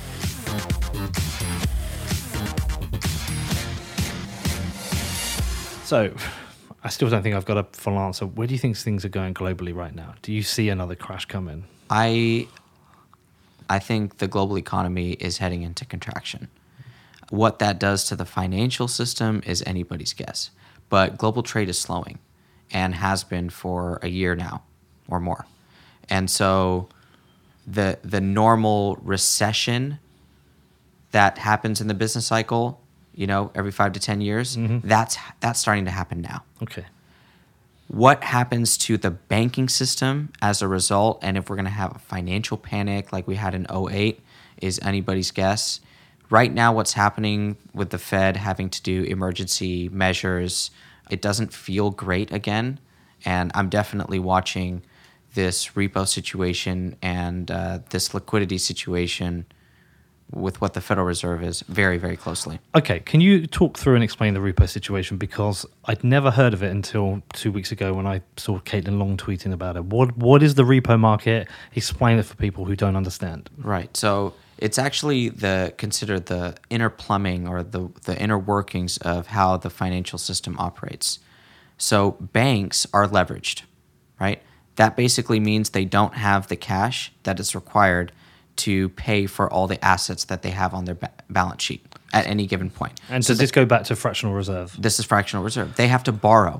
So I still don't think I've got a full answer. Where do you think things are going globally right now? Do you see another crash coming? I think the global economy is heading into contraction. What that does to the financial system is anybody's guess. But global trade is slowing and has been for a year now or more. And so the normal recession that happens in the business cycle, every 5 to 10 years, that's starting to happen now. Okay. What happens to the banking system as a result, and if we're going to have a financial panic like we had in 2008, is anybody's guess. Right now, what's happening with the Fed having to do emergency measures, it doesn't feel great again. And I'm definitely watching this repo situation and this liquidity situation with what the Federal Reserve is very, very closely. Okay, can you talk through and explain the repo situation? Because I'd never heard of it until 2 weeks ago when I saw Caitlin Long tweeting about it. What is the repo market? Explain it for people who don't understand. Right. So it's actually considered the inner plumbing or the inner workings of how the financial system operates. So banks are leveraged, right? That basically means they don't have the cash that is required to pay for all the assets that they have on their balance sheet at any given point. And does this go back to fractional reserve? This is fractional reserve. They have to borrow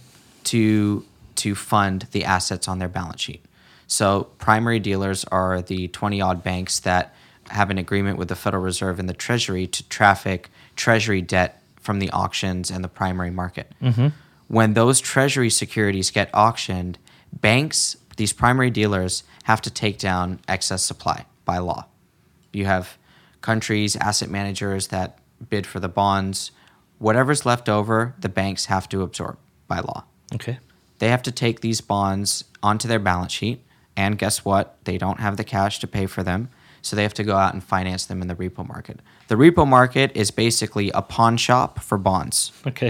to fund the assets on their balance sheet. So primary dealers are the 20-odd banks that have an agreement with the Federal Reserve and the Treasury to traffic Treasury debt from the auctions and the primary market. Mm-hmm. When those Treasury securities get auctioned, banks, these primary dealers, have to take down excess supply by law. You have countries, asset managers that bid for the bonds. Whatever's left over, the banks have to absorb by law. Okay. They have to take these bonds onto their balance sheet, and guess what? They don't have the cash to pay for them, so they have to go out and finance them in the repo market. The repo market is basically a pawn shop for bonds. Okay.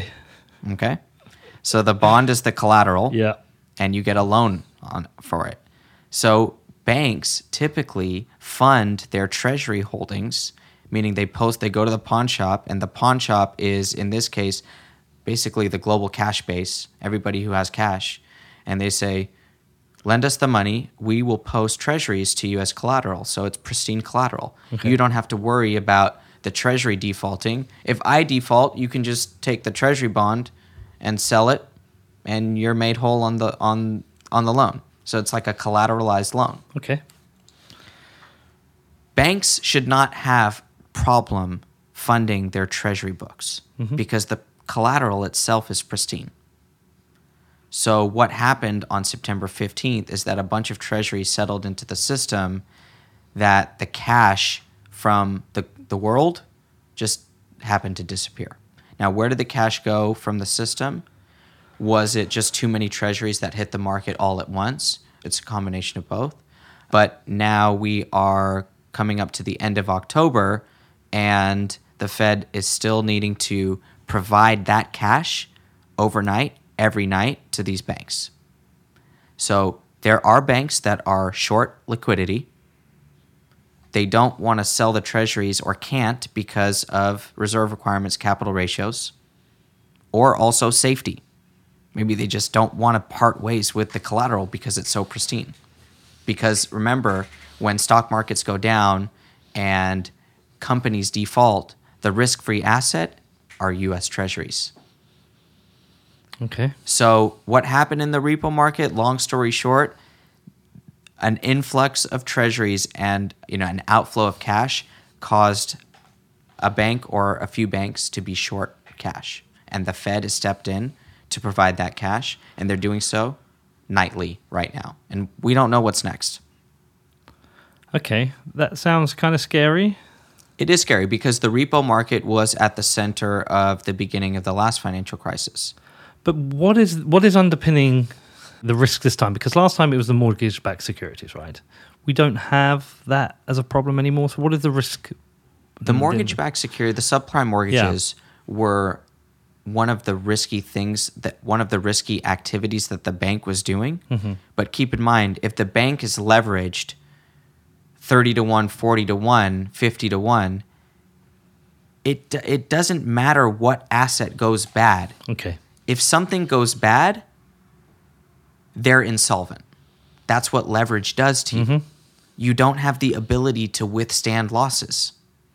So the bond is the collateral, Yeah. and you get a loan for it. So banks typically fund their treasury holdings, meaning they go to the pawn shop, and the pawn shop is, in this case, basically the global cash base, everybody who has cash, and they say, lend us the money, we will post treasuries to you as collateral, so it's pristine collateral. Okay. You don't have to worry about the treasury defaulting. If I default, you can just take the treasury bond and sell it, and you're made whole on the loan. So it's like a collateralized loan. Okay. Banks should not have problem funding their treasury books because the collateral itself is pristine. So what happened on September 15th is that a bunch of treasuries settled into the system that the cash from the world just happened to disappear. Now, where did the cash go from the system? Was it just too many treasuries that hit the market all at once? It's a combination of both. But now we are coming up to the end of October, and the Fed is still needing to provide that cash overnight, every night, to these banks. So there are banks that are short liquidity. They don't want to sell the treasuries or can't because of reserve requirements, capital ratios, or also safety. Maybe they just don't want to part ways with the collateral because it's so pristine. Because remember, when stock markets go down and companies default, the risk-free asset are U.S. Treasuries. Okay. So what happened in the repo market, long story short, an influx of treasuries and an outflow of cash caused a bank or a few banks to be short cash. And the Fed has stepped in to provide that cash, and they're doing so nightly right now. And we don't know what's next. Okay, that sounds kind of scary. It is scary because the repo market was at the center of the beginning of the last financial crisis. But what is underpinning the risk this time? Because last time it was the mortgage-backed securities, right? We don't have that as a problem anymore. So what is the risk? The mortgage-backed security, the subprime mortgages were one of the risky things, one of the risky activities that the bank was doing. Mm-hmm. But keep in mind, if the bank is leveraged 30 to 1, 40 to 1, 50 to 1, it doesn't matter what asset goes bad. Okay. If something goes bad, they're insolvent. That's what leverage does to you. Mm-hmm. You don't have the ability to withstand losses.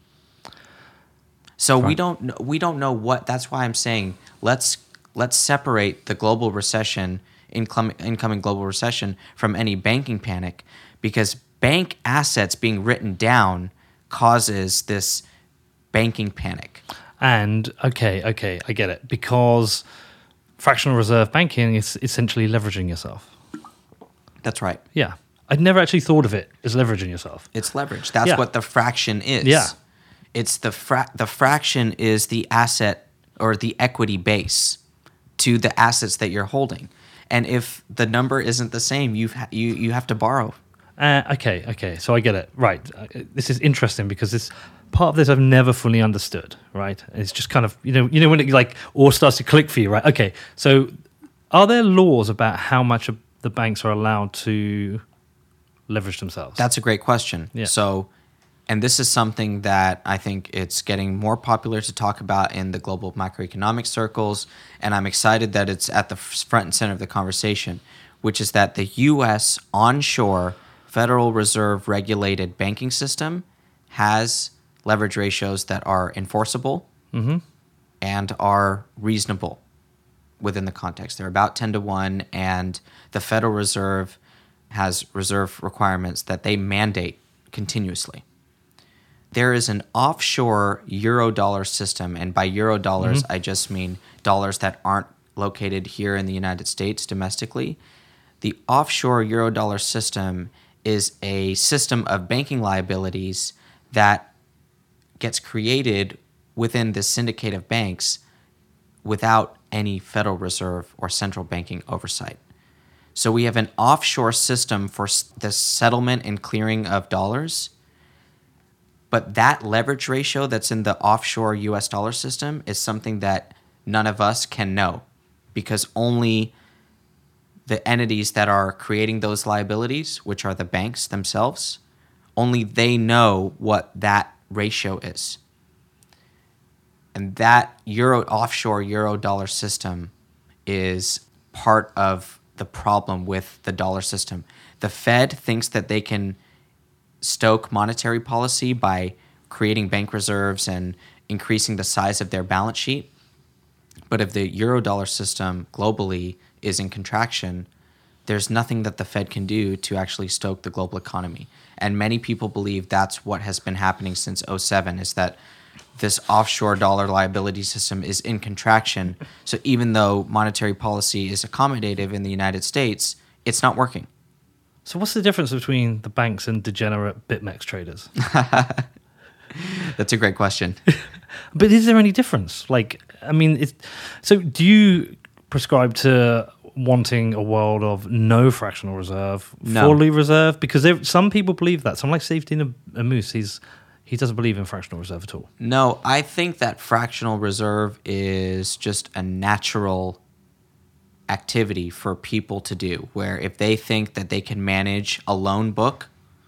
So we don't know what. That's why I'm saying let's separate the global recession, incoming global recession, from any banking panic, because bank assets being written down causes this banking panic. And okay, I get it, because fractional reserve banking is essentially leveraging yourself. That's right. Yeah, I'd never actually thought of it as leveraging yourself. It's leverage. That's what the fraction is. Yeah. It's the fraction is the asset or the equity base to the assets that you're holding. And if the number isn't the same, you have to borrow. Okay. So I get it. Right. This is interesting because this part of this I've never fully understood. Right. It's just kind of you know when it all starts to click for you. Right. Okay. So are there laws about how much of the banks are allowed to leverage themselves? That's a great question. Yeah. So. And this is something that I think it's getting more popular to talk about in the global macroeconomic circles, and I'm excited that it's at the front and center of the conversation, which is that the U.S. onshore Federal Reserve regulated banking system has leverage ratios that are enforceable and are reasonable within the context. They're about 10 to 1, and the Federal Reserve has reserve requirements that they mandate continuously. There is an offshore euro-dollar system, and by euro-dollars, I just mean dollars that aren't located here in the United States domestically. The offshore euro-dollar system is a system of banking liabilities that gets created within the syndicate of banks without any Federal Reserve or central banking oversight. So we have an offshore system for the settlement and clearing of dollars. But that leverage ratio that's in the offshore US dollar system is something that none of us can know, because only the entities that are creating those liabilities, which are the banks themselves, only they know what that ratio is. And that offshore euro dollar system is part of the problem with the dollar system. The Fed thinks that they can stoke monetary policy by creating bank reserves and increasing the size of their balance sheet. But if the euro-dollar system globally is in contraction, there's nothing that the Fed can do to actually stoke the global economy. And many people believe that's what has been happening since 2007, is that this offshore dollar liability system is in contraction. So even though monetary policy is accommodative in the United States, it's not working. So what's the difference between the banks and degenerate BitMEX traders? That's a great question. But is there any difference? So do you prescribe to wanting a world of no fractional reserve, fully reserve? Because some people believe that. Someone like Safety Moose, he doesn't believe in fractional reserve at all. No, I think that fractional reserve is just a natural activity for people to do, where if they think that they can manage a loan book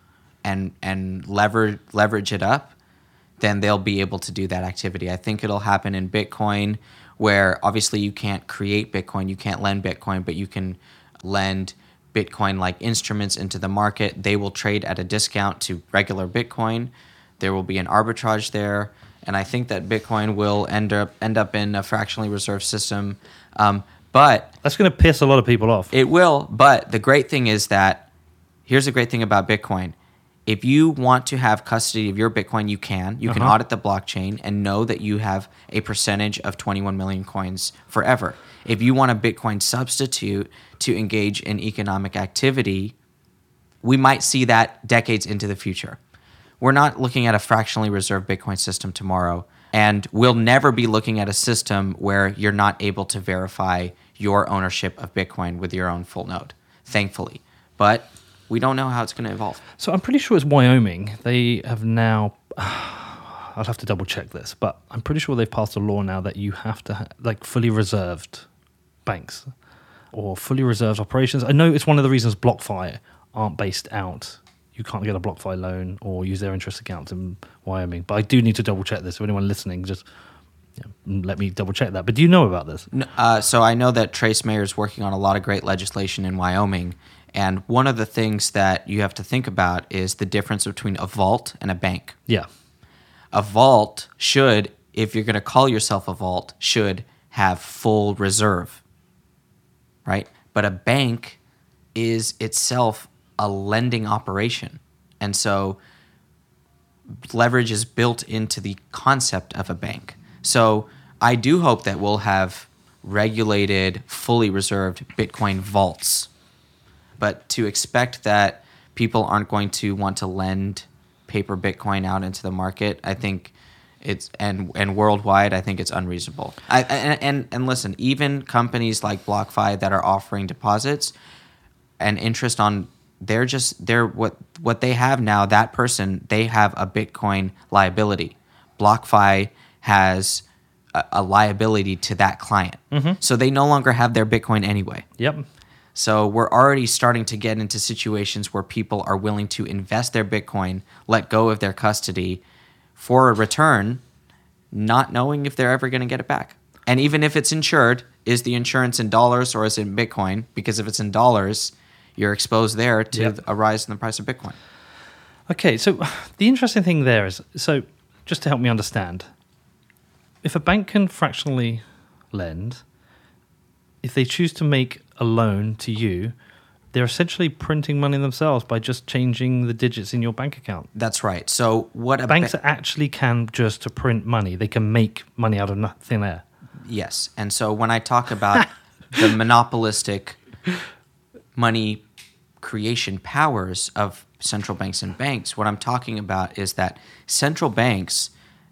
and leverage it up, then they'll be able to do that activity. I think it'll happen in Bitcoin, where obviously you can't create Bitcoin, you can't lend Bitcoin, but you can lend Bitcoin-like instruments into the market. They will trade at a discount to regular Bitcoin. There will be an arbitrage there, and I think that Bitcoin will end up in a fractionally reserved system. But that's going to piss a lot of people off. It will, but the great thing is that here's the great thing about Bitcoin. If you want to have custody of your Bitcoin, you can. You can audit the blockchain and know that you have a percentage of 21 million coins forever. If you want a Bitcoin substitute to engage in economic activity, we might see that decades into the future. We're not looking at a fractionally reserved Bitcoin system tomorrow, and we'll never be looking at a system where you're not able to verify your ownership of Bitcoin with your own full node, thankfully. But we don't know how it's going to evolve. So I'm pretty sure it's Wyoming. They have now, I'd have to double check this, but I'm pretty sure they've passed a law now that you have to like fully reserved banks or fully reserved operations. I know it's one of the reasons BlockFi aren't based out. You can't get a BlockFi loan or use their interest accounts in Wyoming. But I do need to double check this. So anyone listening, just let me double check that. But do you know about this? So I know that Trace Mayer is working on a lot of great legislation in Wyoming. And one of the things that you have to think about is the difference between a vault and a bank. Yeah. A vault should, if you're going to call yourself a vault, should have full reserve, right? But a bank is itself a lending operation. And so leverage is built into the concept of a bank. So I do hope that we'll have regulated, fully reserved Bitcoin vaults. But to expect that people aren't going to want to lend paper Bitcoin out into the market, I think it's and worldwide, I think it's unreasonable. And listen, even companies like BlockFi that are offering deposits and interest on, they're what they have now. That person, they have a Bitcoin liability. BlockFi has a liability to that client, so they no longer have their Bitcoin anyway. Yep. So we're already starting to get into situations where people are willing to invest their Bitcoin, let go of their custody for a return, not knowing if they're ever going to get it back. And even if it's insured, is the insurance in dollars or is it in Bitcoin? Because if it's in dollars, you're exposed there to a rise in the price of Bitcoin. Okay, so the interesting thing there is, so just to help me understand, if a bank can fractionally lend, if they choose to make a loan to you, they're essentially printing money themselves by just changing the digits in your bank account. That's right. So what banks actually can just to print money. They can make money out of thin air. Yes. And so when I talk about the monopolistic money creation powers of central banks and banks, what I'm talking about is that central banks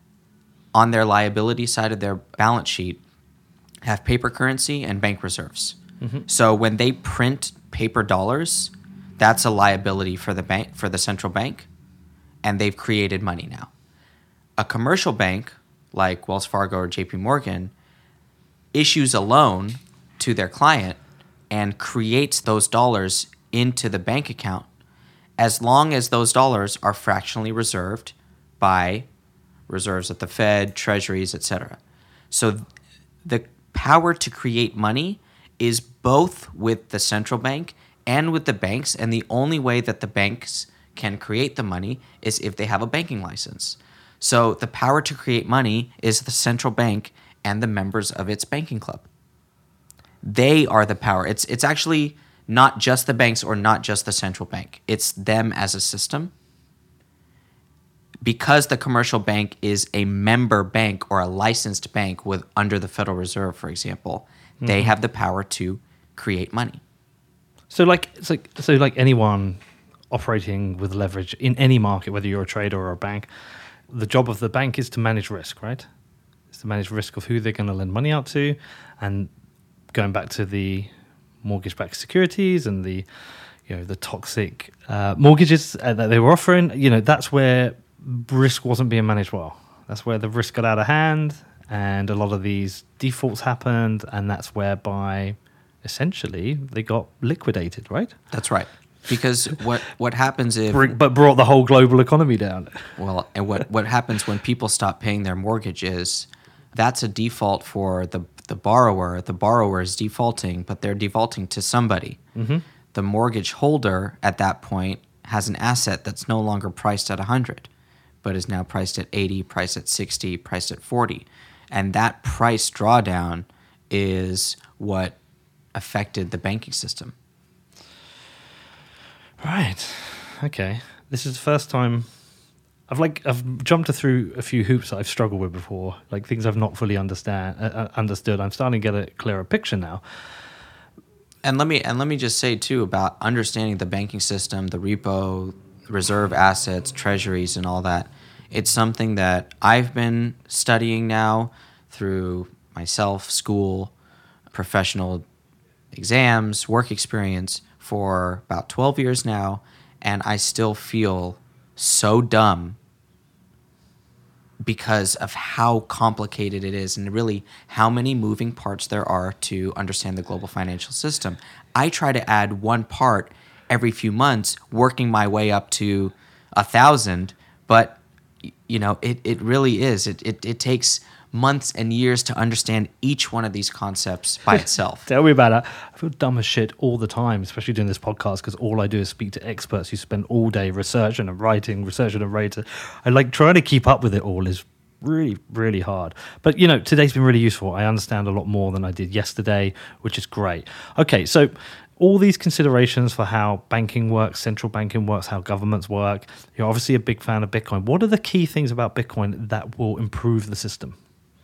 on their liability side of their balance sheet have paper currency and bank reserves. So when they print paper dollars, that's a liability for the bank, for the central bank, and they've created money now. A commercial bank like Wells Fargo or JP Morgan issues a loan to their client and creates those dollars into the bank account as long as those dollars are fractionally reserved by reserves at the Fed, treasuries, etc. So the power to create money is both with the central bank and with the banks, and the only way that the banks can create the money is if they have a banking license. So the power to create money is the central bank and the members of its banking club. They are the power. It's actually not just the banks or not just the central bank. It's them as a system. Because the commercial bank is a member bank or a licensed bank with under the Federal Reserve, for example, they have the power to create money. So like anyone operating with leverage in any market, whether you're a trader or a bank, the job of the bank is to manage risk, right? It's to manage risk of who they're going to lend money out to, and going back to the mortgage-backed securities and the toxic mortgages that they were offering, that's where risk wasn't being managed well. That's where the risk got out of hand, and a lot of these defaults happened, and that's whereby essentially they got liquidated, right? That's right. Because what happens if... But brought the whole global economy down. Well, and what happens when people stop paying their mortgage is that's a default for the borrower. The borrower is defaulting, but they're defaulting to somebody. The mortgage holder at that point has an asset that's no longer priced at 100, but is now priced at 80, priced at 60, priced at 40. And that price drawdown is what affected the banking system. Right. Okay. this is the first time I've jumped through a few hoops that I've struggled with before, like things I've not fully understood. I'm starting to get a clearer picture now. And let me just say too about understanding the banking system, the repo, reserve assets, treasuries, and all that. It's something that I've been studying now through myself, school, professional exams, work experience for about 12 years now, and I still feel so dumb because of how complicated it is and really how many moving parts there are to understand the global financial system. I try to add one part every few months, working my way up to 1,000, but it really is. It takes months and years to understand each one of these concepts by itself. Tell me about it. I feel dumb as shit all the time, especially doing this podcast, because all I do is speak to experts who spend all day researching and writing. I like trying to keep up with it all is really, really hard. But, today's been really useful. I understand a lot more than I did yesterday, which is great. Okay, so all these considerations for how banking works, central banking works, how governments work. You're obviously a big fan of Bitcoin. What are the key things about Bitcoin that will improve the system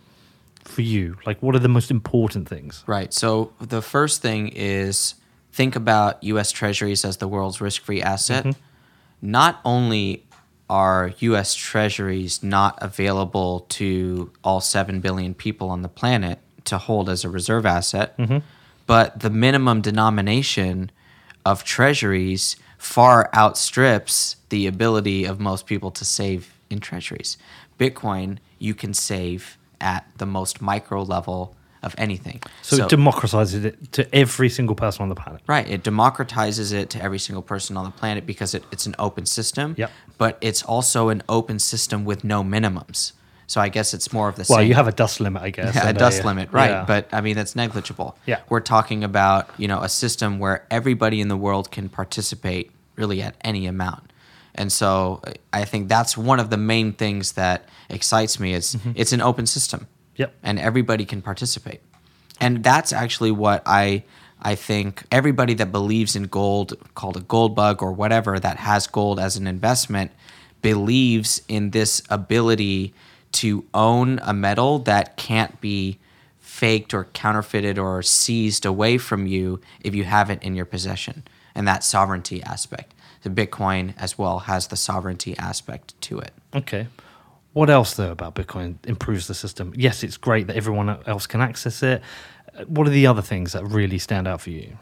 for you? Like, what are the most important things? Right. So the first thing is think about U.S. Treasuries as the world's risk-free asset. Mm-hmm. Not only are U.S. Treasuries not available to all 7 billion people on the planet to hold as a reserve asset, mm-hmm. but the minimum denomination of Treasuries far outstrips the ability of most people to save in Treasuries. Bitcoin, you can save at the most micro level of anything. So it democratizes it to every single person on the planet. Right. It democratizes it to every single person on the planet because it's an open system, yep. but it's also an open system with no minimums. So I guess it's more of the same. Well, you have a dust limit, I guess. Yeah, a dust limit, right. Yeah. But, I mean, that's negligible. Yeah. We're talking about, a system where everybody in the world can participate really at any amount. And so I think that's one of the main things that excites me is mm-hmm. it's an open system. Yep. And everybody can participate. And that's actually what I think everybody that believes in gold, called a gold bug or whatever, that has gold as an investment, believes in this ability to own a metal that can't be faked or counterfeited or seized away from you if you have it in your possession. And that sovereignty aspect. The Bitcoin as well has the sovereignty aspect to it. Okay. What else, though, about Bitcoin improves the system? Yes, it's great that everyone else can access it. What are the other things that really stand out for you?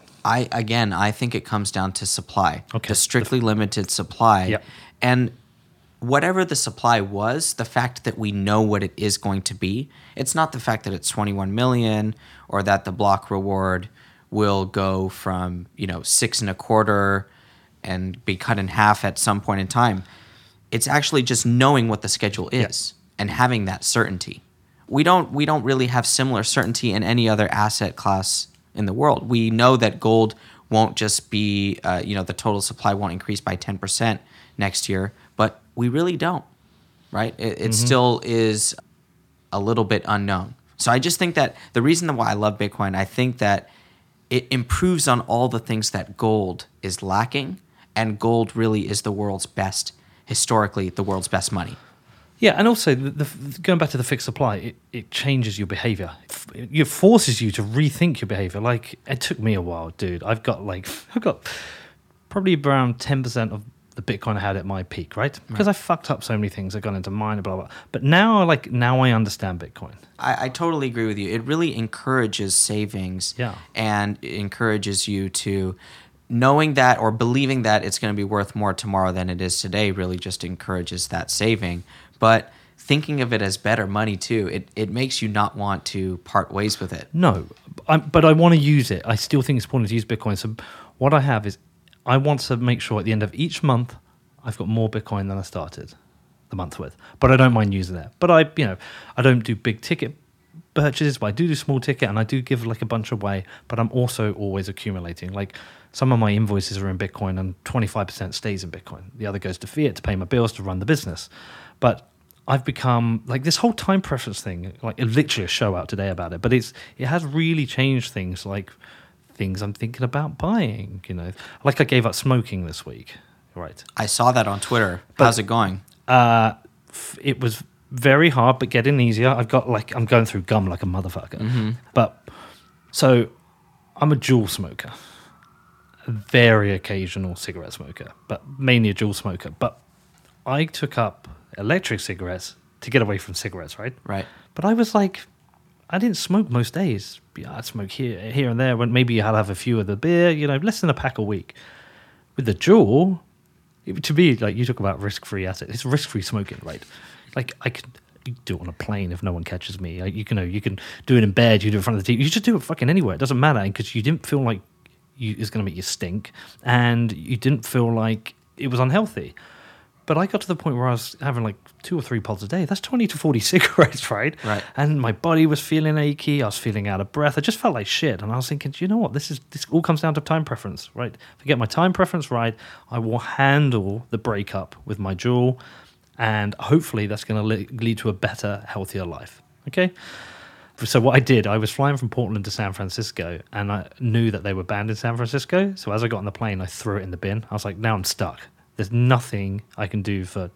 I think it comes down to supply. Okay. The strictly limited supply. Yep. And whatever the supply was, the fact that we know what it is going to be, it's not the fact that it's 21 million or that the block reward will go from, 6.25 and be cut in half at some point in time. It's actually just knowing what the schedule is and having that certainty. We don't really have similar certainty in any other asset class in the world. We know that gold won't just be, the total supply won't increase by 10% next year, but we really don't, right? It mm-hmm. still is a little bit unknown. So I just think that the reason why I love Bitcoin, I think that it improves on all the things that gold is lacking, and gold really is historically the world's best money. Yeah, and also going back to the fixed supply, it changes your behavior. It forces you to rethink your behavior. Like, it took me a while, dude. I've got probably around 10% of the Bitcoin I had at my peak, right? Because I fucked up so many things. I got into mine, blah, blah. But now I understand Bitcoin. I totally agree with you. It really encourages savings. Yeah. And it encourages you to knowing that or believing that it's going to be worth more tomorrow than it is today really just encourages that saving. But thinking of it as better money too, it makes you not want to part ways with it. No, but I want to use it. I still think it's important to use Bitcoin. So what I have is I want to make sure at the end of each month I've got more Bitcoin than I started the month with. But I don't mind using that. But I don't do big ticket purchases, but I do small ticket and I do give like a bunch away. But I'm also always accumulating. Like, some of my invoices are in Bitcoin and 25% stays in Bitcoin. The other goes to fiat to pay my bills, to run the business. But I've become like this whole time preference thing, like literally a show out today about it. But it has really changed things, like things I'm thinking about buying, Like I gave up smoking this week, right? I saw that on Twitter. How's it going? It was very hard, but getting easier. I'm going through gum like a motherfucker. But so I'm a Juul smoker, a very occasional cigarette smoker, but mainly a Juul smoker. But I took up electric cigarettes to get away from cigarettes, right? Right. But I was like, I didn't smoke most days. I'd smoke here and there. When maybe I'd have a few of the beer, less than a pack a week. With the Juul, to me, like you talk about risk-free asset, it's risk-free smoking, right? Like I could do it on a plane if no one catches me. You can do it in bed. You do it in front of the TV. You just do it fucking anywhere. It doesn't matter because you didn't feel like it's going to make you stink, and you didn't feel like it was unhealthy. But I got to the point where I was having like 2 or 3 pods a day. That's 20 to 40 cigarettes, right? Right. And my body was feeling achy. I was feeling out of breath. I just felt like shit. And I was thinking, do you know what? This all comes down to time preference, right? If I get my time preference right, I will handle the breakup with my Juul. And hopefully that's going to lead to a better, healthier life. Okay? So what I did, I was flying from Portland to San Francisco, and I knew that they were banned in San Francisco. So as I got on the plane, I threw it in the bin. I was like, now I'm stuck. There's nothing I can do for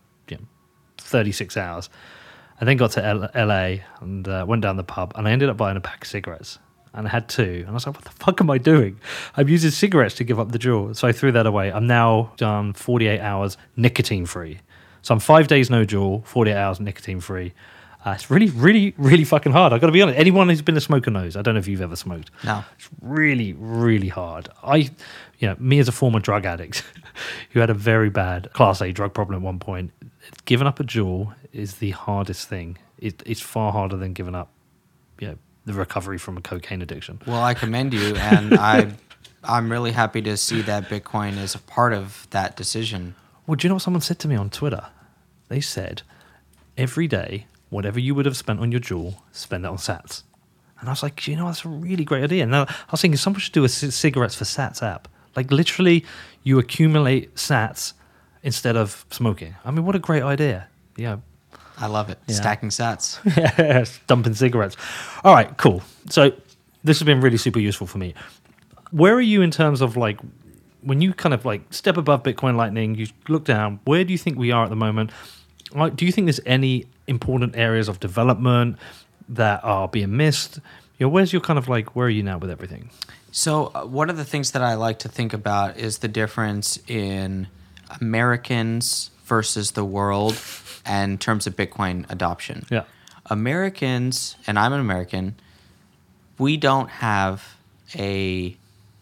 36 hours. I then got to LA and went down the pub, and I ended up buying a pack of cigarettes. And I had 2. And I was like, what the fuck am I doing? I'm using cigarettes to give up the Juul. So I threw that away. I'm now done 48 hours nicotine-free. So I'm 5 days no Juul, 48 hours nicotine-free. It's really, really, really fucking hard. I've got to be honest. Anyone who's been a smoker knows. I don't know if you've ever smoked. No. It's really, really hard. Me as a former drug addict who had a very bad Class A drug problem at one point, giving up a Juul is the hardest thing. It's far harder than giving up, the recovery from a cocaine addiction. Well, I commend you, and I'm really happy to see that Bitcoin is a part of that decision. Well, do you know what someone said to me on Twitter? They said, every day, whatever you would have spent on your Juul, spend it on Sats. And I was like, that's a really great idea. And now I was thinking someone should do a cigarettes for Sats app. Like literally, you accumulate Sats instead of smoking. I mean, what a great idea. Yeah. I love it. Yeah. Stacking Sats. Yeah, dumping cigarettes. All right, cool. So this has been really super useful for me. Where are you in terms of like, when you kind of like step above Bitcoin Lightning, you look down, where do you think we are at the moment? Like, do you think there's any important areas of development that are being missed? Where's your kind of like, where are you now with everything? So one of the things that I like to think about is the difference in Americans versus the world in terms of Bitcoin adoption. Yeah. Americans, and I'm an American, we don't have a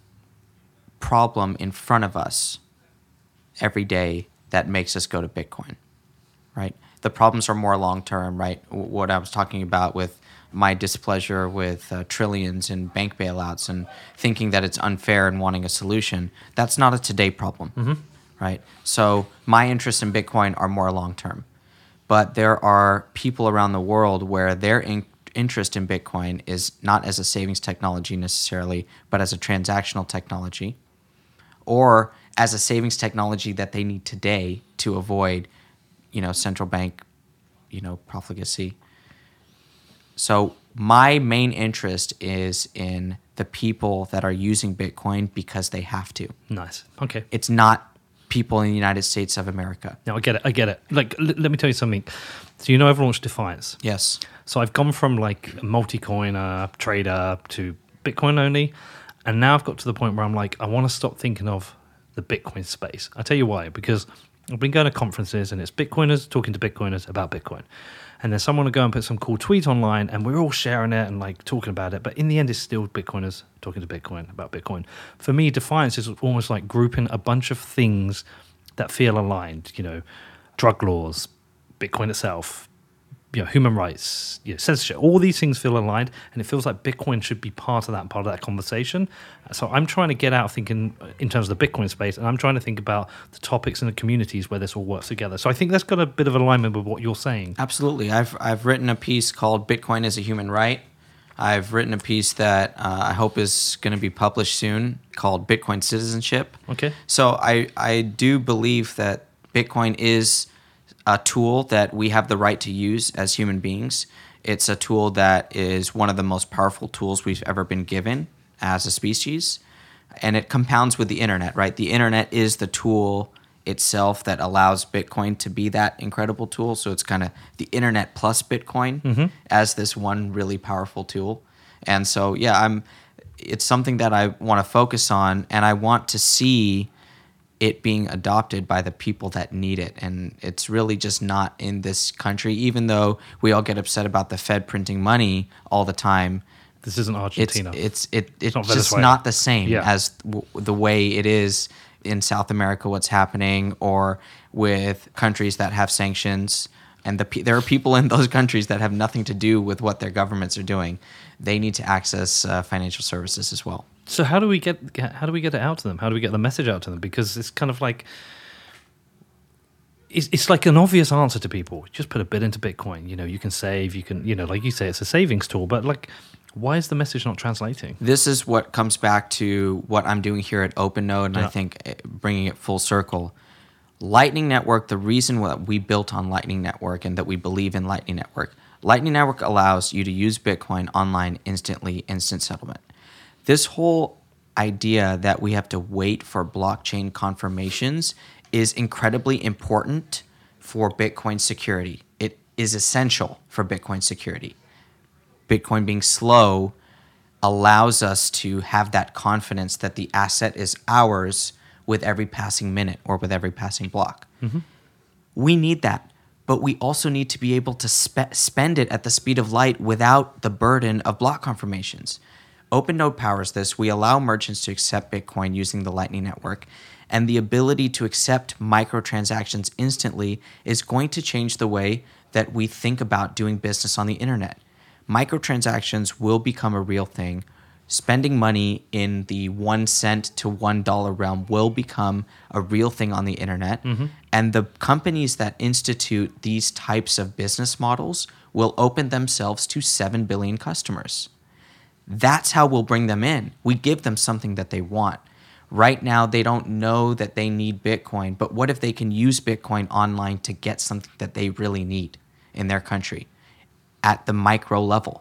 problem in front of us every day that makes us go to Bitcoin, right? The problems are more long-term, right? What I was talking about with my displeasure with trillions and bank bailouts and thinking that it's unfair and wanting a solution, that's not a today problem, right? So my interests in Bitcoin are more long-term. But there are people around the world where their interest in Bitcoin is not as a savings technology necessarily, but as a transactional technology, or as a savings technology that they need today to avoid, central bank, profligacy. So my main interest is in the people that are using Bitcoin because they have to. Nice. Okay. It's not people in the United States of America. No, I get it. Like, let me tell you something. So I've launched Defiance. Yes. So I've gone from like a multi-coiner trader to Bitcoin only. And now I've got to the point where I'm like, I want to stop thinking of the Bitcoin space. I tell you why. Because I've been going to conferences and it's Bitcoiners talking to Bitcoiners about Bitcoin. And then someone will go and put some cool tweet online and we're all sharing it and like talking about it. But in the end, it's still Bitcoiners talking to Bitcoin about Bitcoin. For me, Defiance is almost like grouping a bunch of things that feel aligned, drug laws, Bitcoin itself, human rights, censorship, all these things feel aligned, and it feels like Bitcoin should be part of that conversation. So I'm trying to get out thinking in terms of the Bitcoin space, and I'm trying to think about the topics and the communities where this all works together. So I think that's got a bit of alignment with what you're saying. Absolutely. I've written a piece called Bitcoin is a Human Right. I've written a piece that I hope is going to be published soon called Bitcoin Citizenship. Okay. So I do believe that Bitcoin is a tool that we have the right to use as human beings. It's a tool that is one of the most powerful tools we've ever been given as a species. And it compounds with the internet, right? The internet is the tool itself that allows Bitcoin to be that incredible tool. So it's kind of the internet plus Bitcoin as this one really powerful tool. And so, yeah, it's something that I want to focus on, and I want to see it being adopted by the people that need it. And it's really just not in this country, even though we all get upset about the Fed printing money all the time. This isn't Argentina. It's not just Venezuela. not the same Yeah. as the way it is in South America, what's happening, or with countries that have sanctions. And there are people in those countries that have nothing to do with what their governments are doing. They need to access financial services as well. So how do we get it out to them? How do we get the message out to them? Because it's kind of like it's like an obvious answer to people. Just put a bit into Bitcoin. You can save. You can, like you say, it's a savings tool. But like, why is the message not translating? This is what comes back to what I'm doing here at OpenNode, and I think bringing it full circle. Lightning Network, the reason that we built on Lightning Network and that we believe in Lightning Network allows you to use Bitcoin online instantly, instant settlement. This whole idea that we have to wait for blockchain confirmations is incredibly important for Bitcoin security. It is essential for Bitcoin security. Bitcoin being slow allows us to have that confidence that the asset is ours with every passing minute or with every passing block. We need that, but we also need to be able to spend it at the speed of light without the burden of block confirmations. OpenNode powers this. We allow merchants to accept Bitcoin using the Lightning Network, and the ability to accept microtransactions instantly is going to change the way that we think about doing business on the internet. Microtransactions will become a real thing. Spending money in the 1 cent to $1 realm will become a real thing on the internet. And the companies that institute these types of business models will open themselves to 7 billion customers. That's how we'll bring them in. We give them something that they want. Right now, they don't know that they need Bitcoin, but what if they can use Bitcoin online to get something that they really need in their country at the micro level?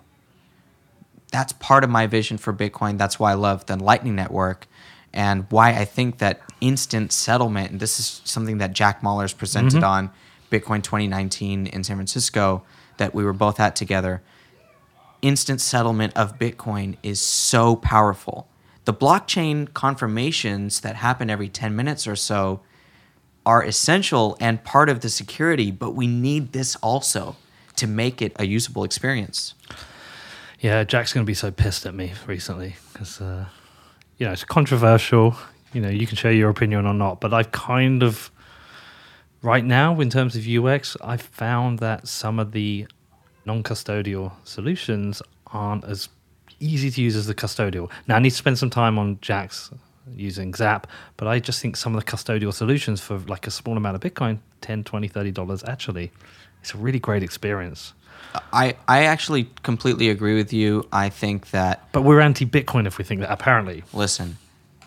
That's part of my vision for Bitcoin. That's why I love the Lightning Network and why I think that instant settlement, and this is something that Jack Mallers presented on Bitcoin 2019 in San Francisco that we were both at together. Instant settlement of Bitcoin is so powerful. The blockchain confirmations that happen every 10 minutes or so are essential and part of the security, but we need this also to make it a usable experience. Yeah, Jack's going to be so pissed at me recently because, it's controversial. You can share your opinion or not, but I've kind of, right now, in terms of UX, I've found that some of the non-custodial solutions aren't as easy to use as the custodial. Now, I need to spend some time on Jack's using Zap, but I just think some of the custodial solutions for like a small amount of Bitcoin, $10, $20, $30, actually, it's a really great experience. I actually completely agree with you. I think that... But we're anti-Bitcoin if we think that, apparently. Listen,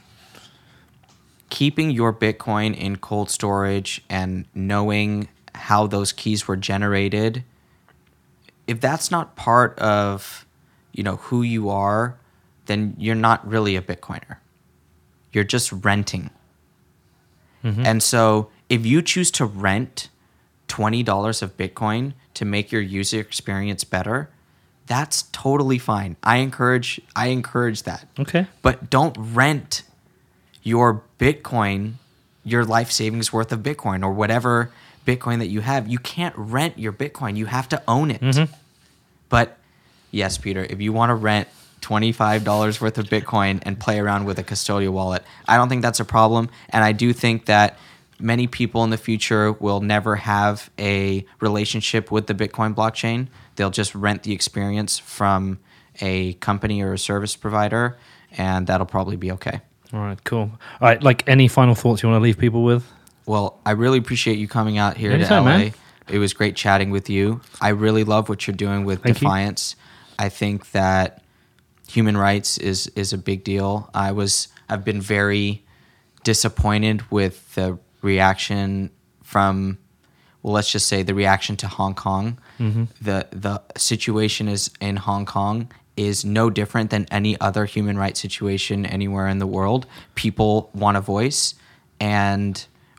keeping your Bitcoin in cold storage and knowing how those keys were generated, if that's not part of, who you are, then you're not really a Bitcoiner. You're just renting. And so if you choose to rent $20 of Bitcoin to make your user experience better, that's totally fine. I encourage that. Okay. But don't rent your Bitcoin, your life savings worth of Bitcoin or whatever Bitcoin that you have. You can't rent your Bitcoin. You have to own it. But yes, Peter, if you want to rent $25 worth of Bitcoin and play around with a custodial wallet, I don't think that's a problem. And I do think that many people in the future will never have a relationship with the Bitcoin blockchain. They'll just rent the experience from a company or a service provider, and that'll probably be okay. All right, cool. All right, like any final thoughts you want to leave people with? Well, I really appreciate you coming out here Anytime, to LA. man. It was great chatting with you. I really love what you're doing with Thank you. Defiance. I think that human rights is a big deal. I've been very disappointed with the reaction from, well, let's just say the reaction to Hong Kong. The situation is in Hong Kong is no different than any other human rights situation anywhere in the world. People want a voice, and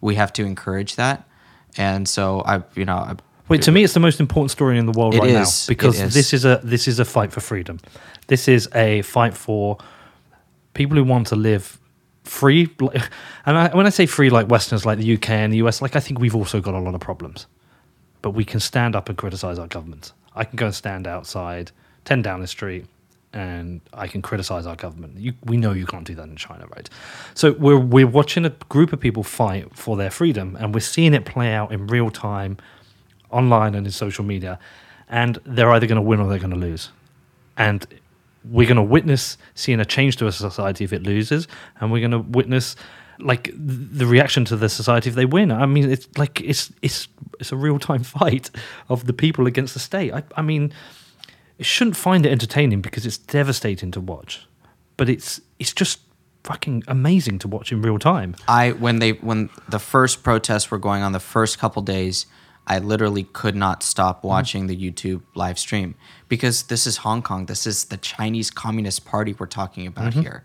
we have to encourage that. And so Wait, to me, it's the most important story in the world right now, because this is a fight for freedom. This is a fight for people who want to live free. And when I say free, like Westerners, like the UK and the US, like I think we've also got a lot of problems. But we can stand up and criticize our government. I can go and stand outside 10 Downing Street and I can criticize our government. We know you can't do that in China, right? So we're watching a group of people fight for their freedom, and we're seeing it play out in real time online and in social media, and they're either going to win or they're going to lose. And we're going to witness seeing a change to a society if it loses, and we're going to witness like the reaction to the society if they win. I mean, it's like it's a real-time fight of the people against the state. I mean, it shouldn't find it entertaining because it's devastating to watch, but it's just fucking amazing to watch in real time. When the first protests were going on, the first couple days, I literally could not stop watching the YouTube live stream, because this is Hong Kong. This is the Chinese Communist Party we're talking about here.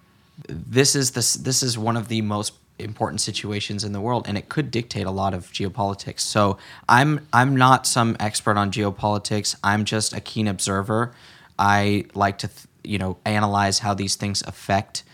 This is one of the most important situations in the world, and it could dictate a lot of geopolitics. So I'm not some expert on geopolitics. I'm just a keen observer. I like to analyze how these things affect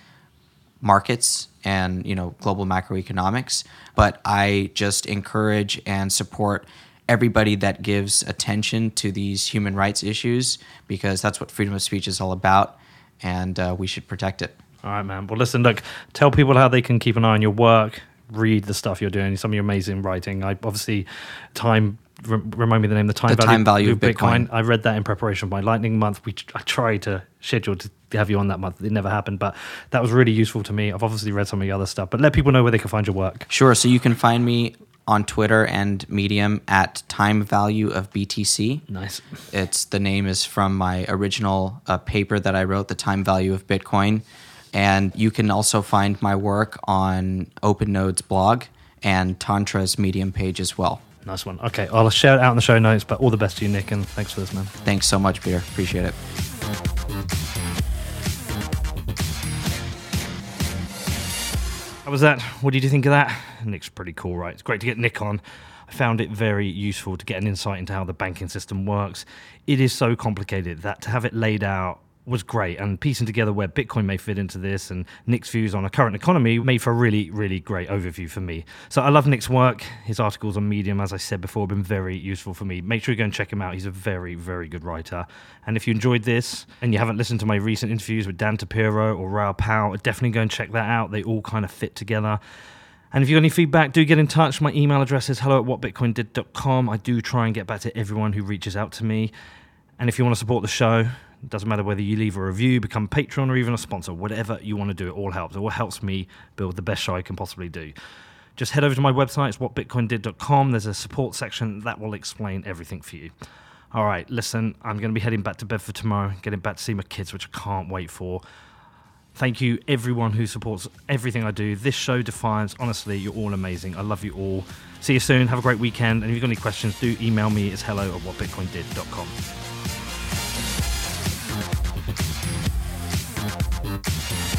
markets and global macroeconomics, but I just encourage and support everybody that gives attention to these human rights issues, because that's what freedom of speech is all about, and we should protect it. All right, man. Well, listen, look, tell people how they can keep an eye on your work, read the stuff you're doing, some of your amazing writing. I obviously, remind me the name, the time value of Bitcoin. I read that in preparation for my Lightning Month. I tried to schedule to have you on that month. It never happened, but that was really useful to me. I've obviously read some of the other stuff, but let people know where they can find your work. Sure. So you can find me on Twitter and Medium at Time Value of BTC. Nice. The name is from my original paper that I wrote, The Time Value of Bitcoin. And you can also find my work on OpenNode's blog and Tantra's Medium page as well. Nice one. Okay, I'll share it out in the show notes, but all the best to you, Nick, and thanks for this, man. Thanks so much, Peter. Appreciate it. How was that? What did you think of that? Nick's pretty cool, right? It's great to get Nick on. I found it very useful to get an insight into how the banking system works. It is so complicated that to have it laid out was great, and piecing together where Bitcoin may fit into this and Nick's views on a current economy made for a really, really great overview for me. So I love Nick's work. His articles on Medium, as I said before, have been very useful for me. Make sure you go and check him out. He's a very, very good writer. And if you enjoyed this and you haven't listened to my recent interviews with Dan Tapiro or Raoul Pal, definitely go and check that out. They all kind of fit together. And if you've got any feedback, do get in touch. My email address is hello@whatbitcoindid.com. I do try and get back to everyone who reaches out to me. And if you want to support the show, it doesn't matter whether you leave a review, become a patron, or even a sponsor. Whatever you want to do, it all helps. It all helps me build the best show I can possibly do. Just head over to my website. It's whatbitcoindid.com. There's a support section that will explain everything for you. All right, listen, I'm going to be heading back to Bedford tomorrow, getting back to see my kids, which I can't wait for. Thank you, everyone who supports everything I do. This show defines, honestly, you're all amazing. I love you all. See you soon. Have a great weekend. And if you've got any questions, do email me. It's hello@whatbitcoindid.com.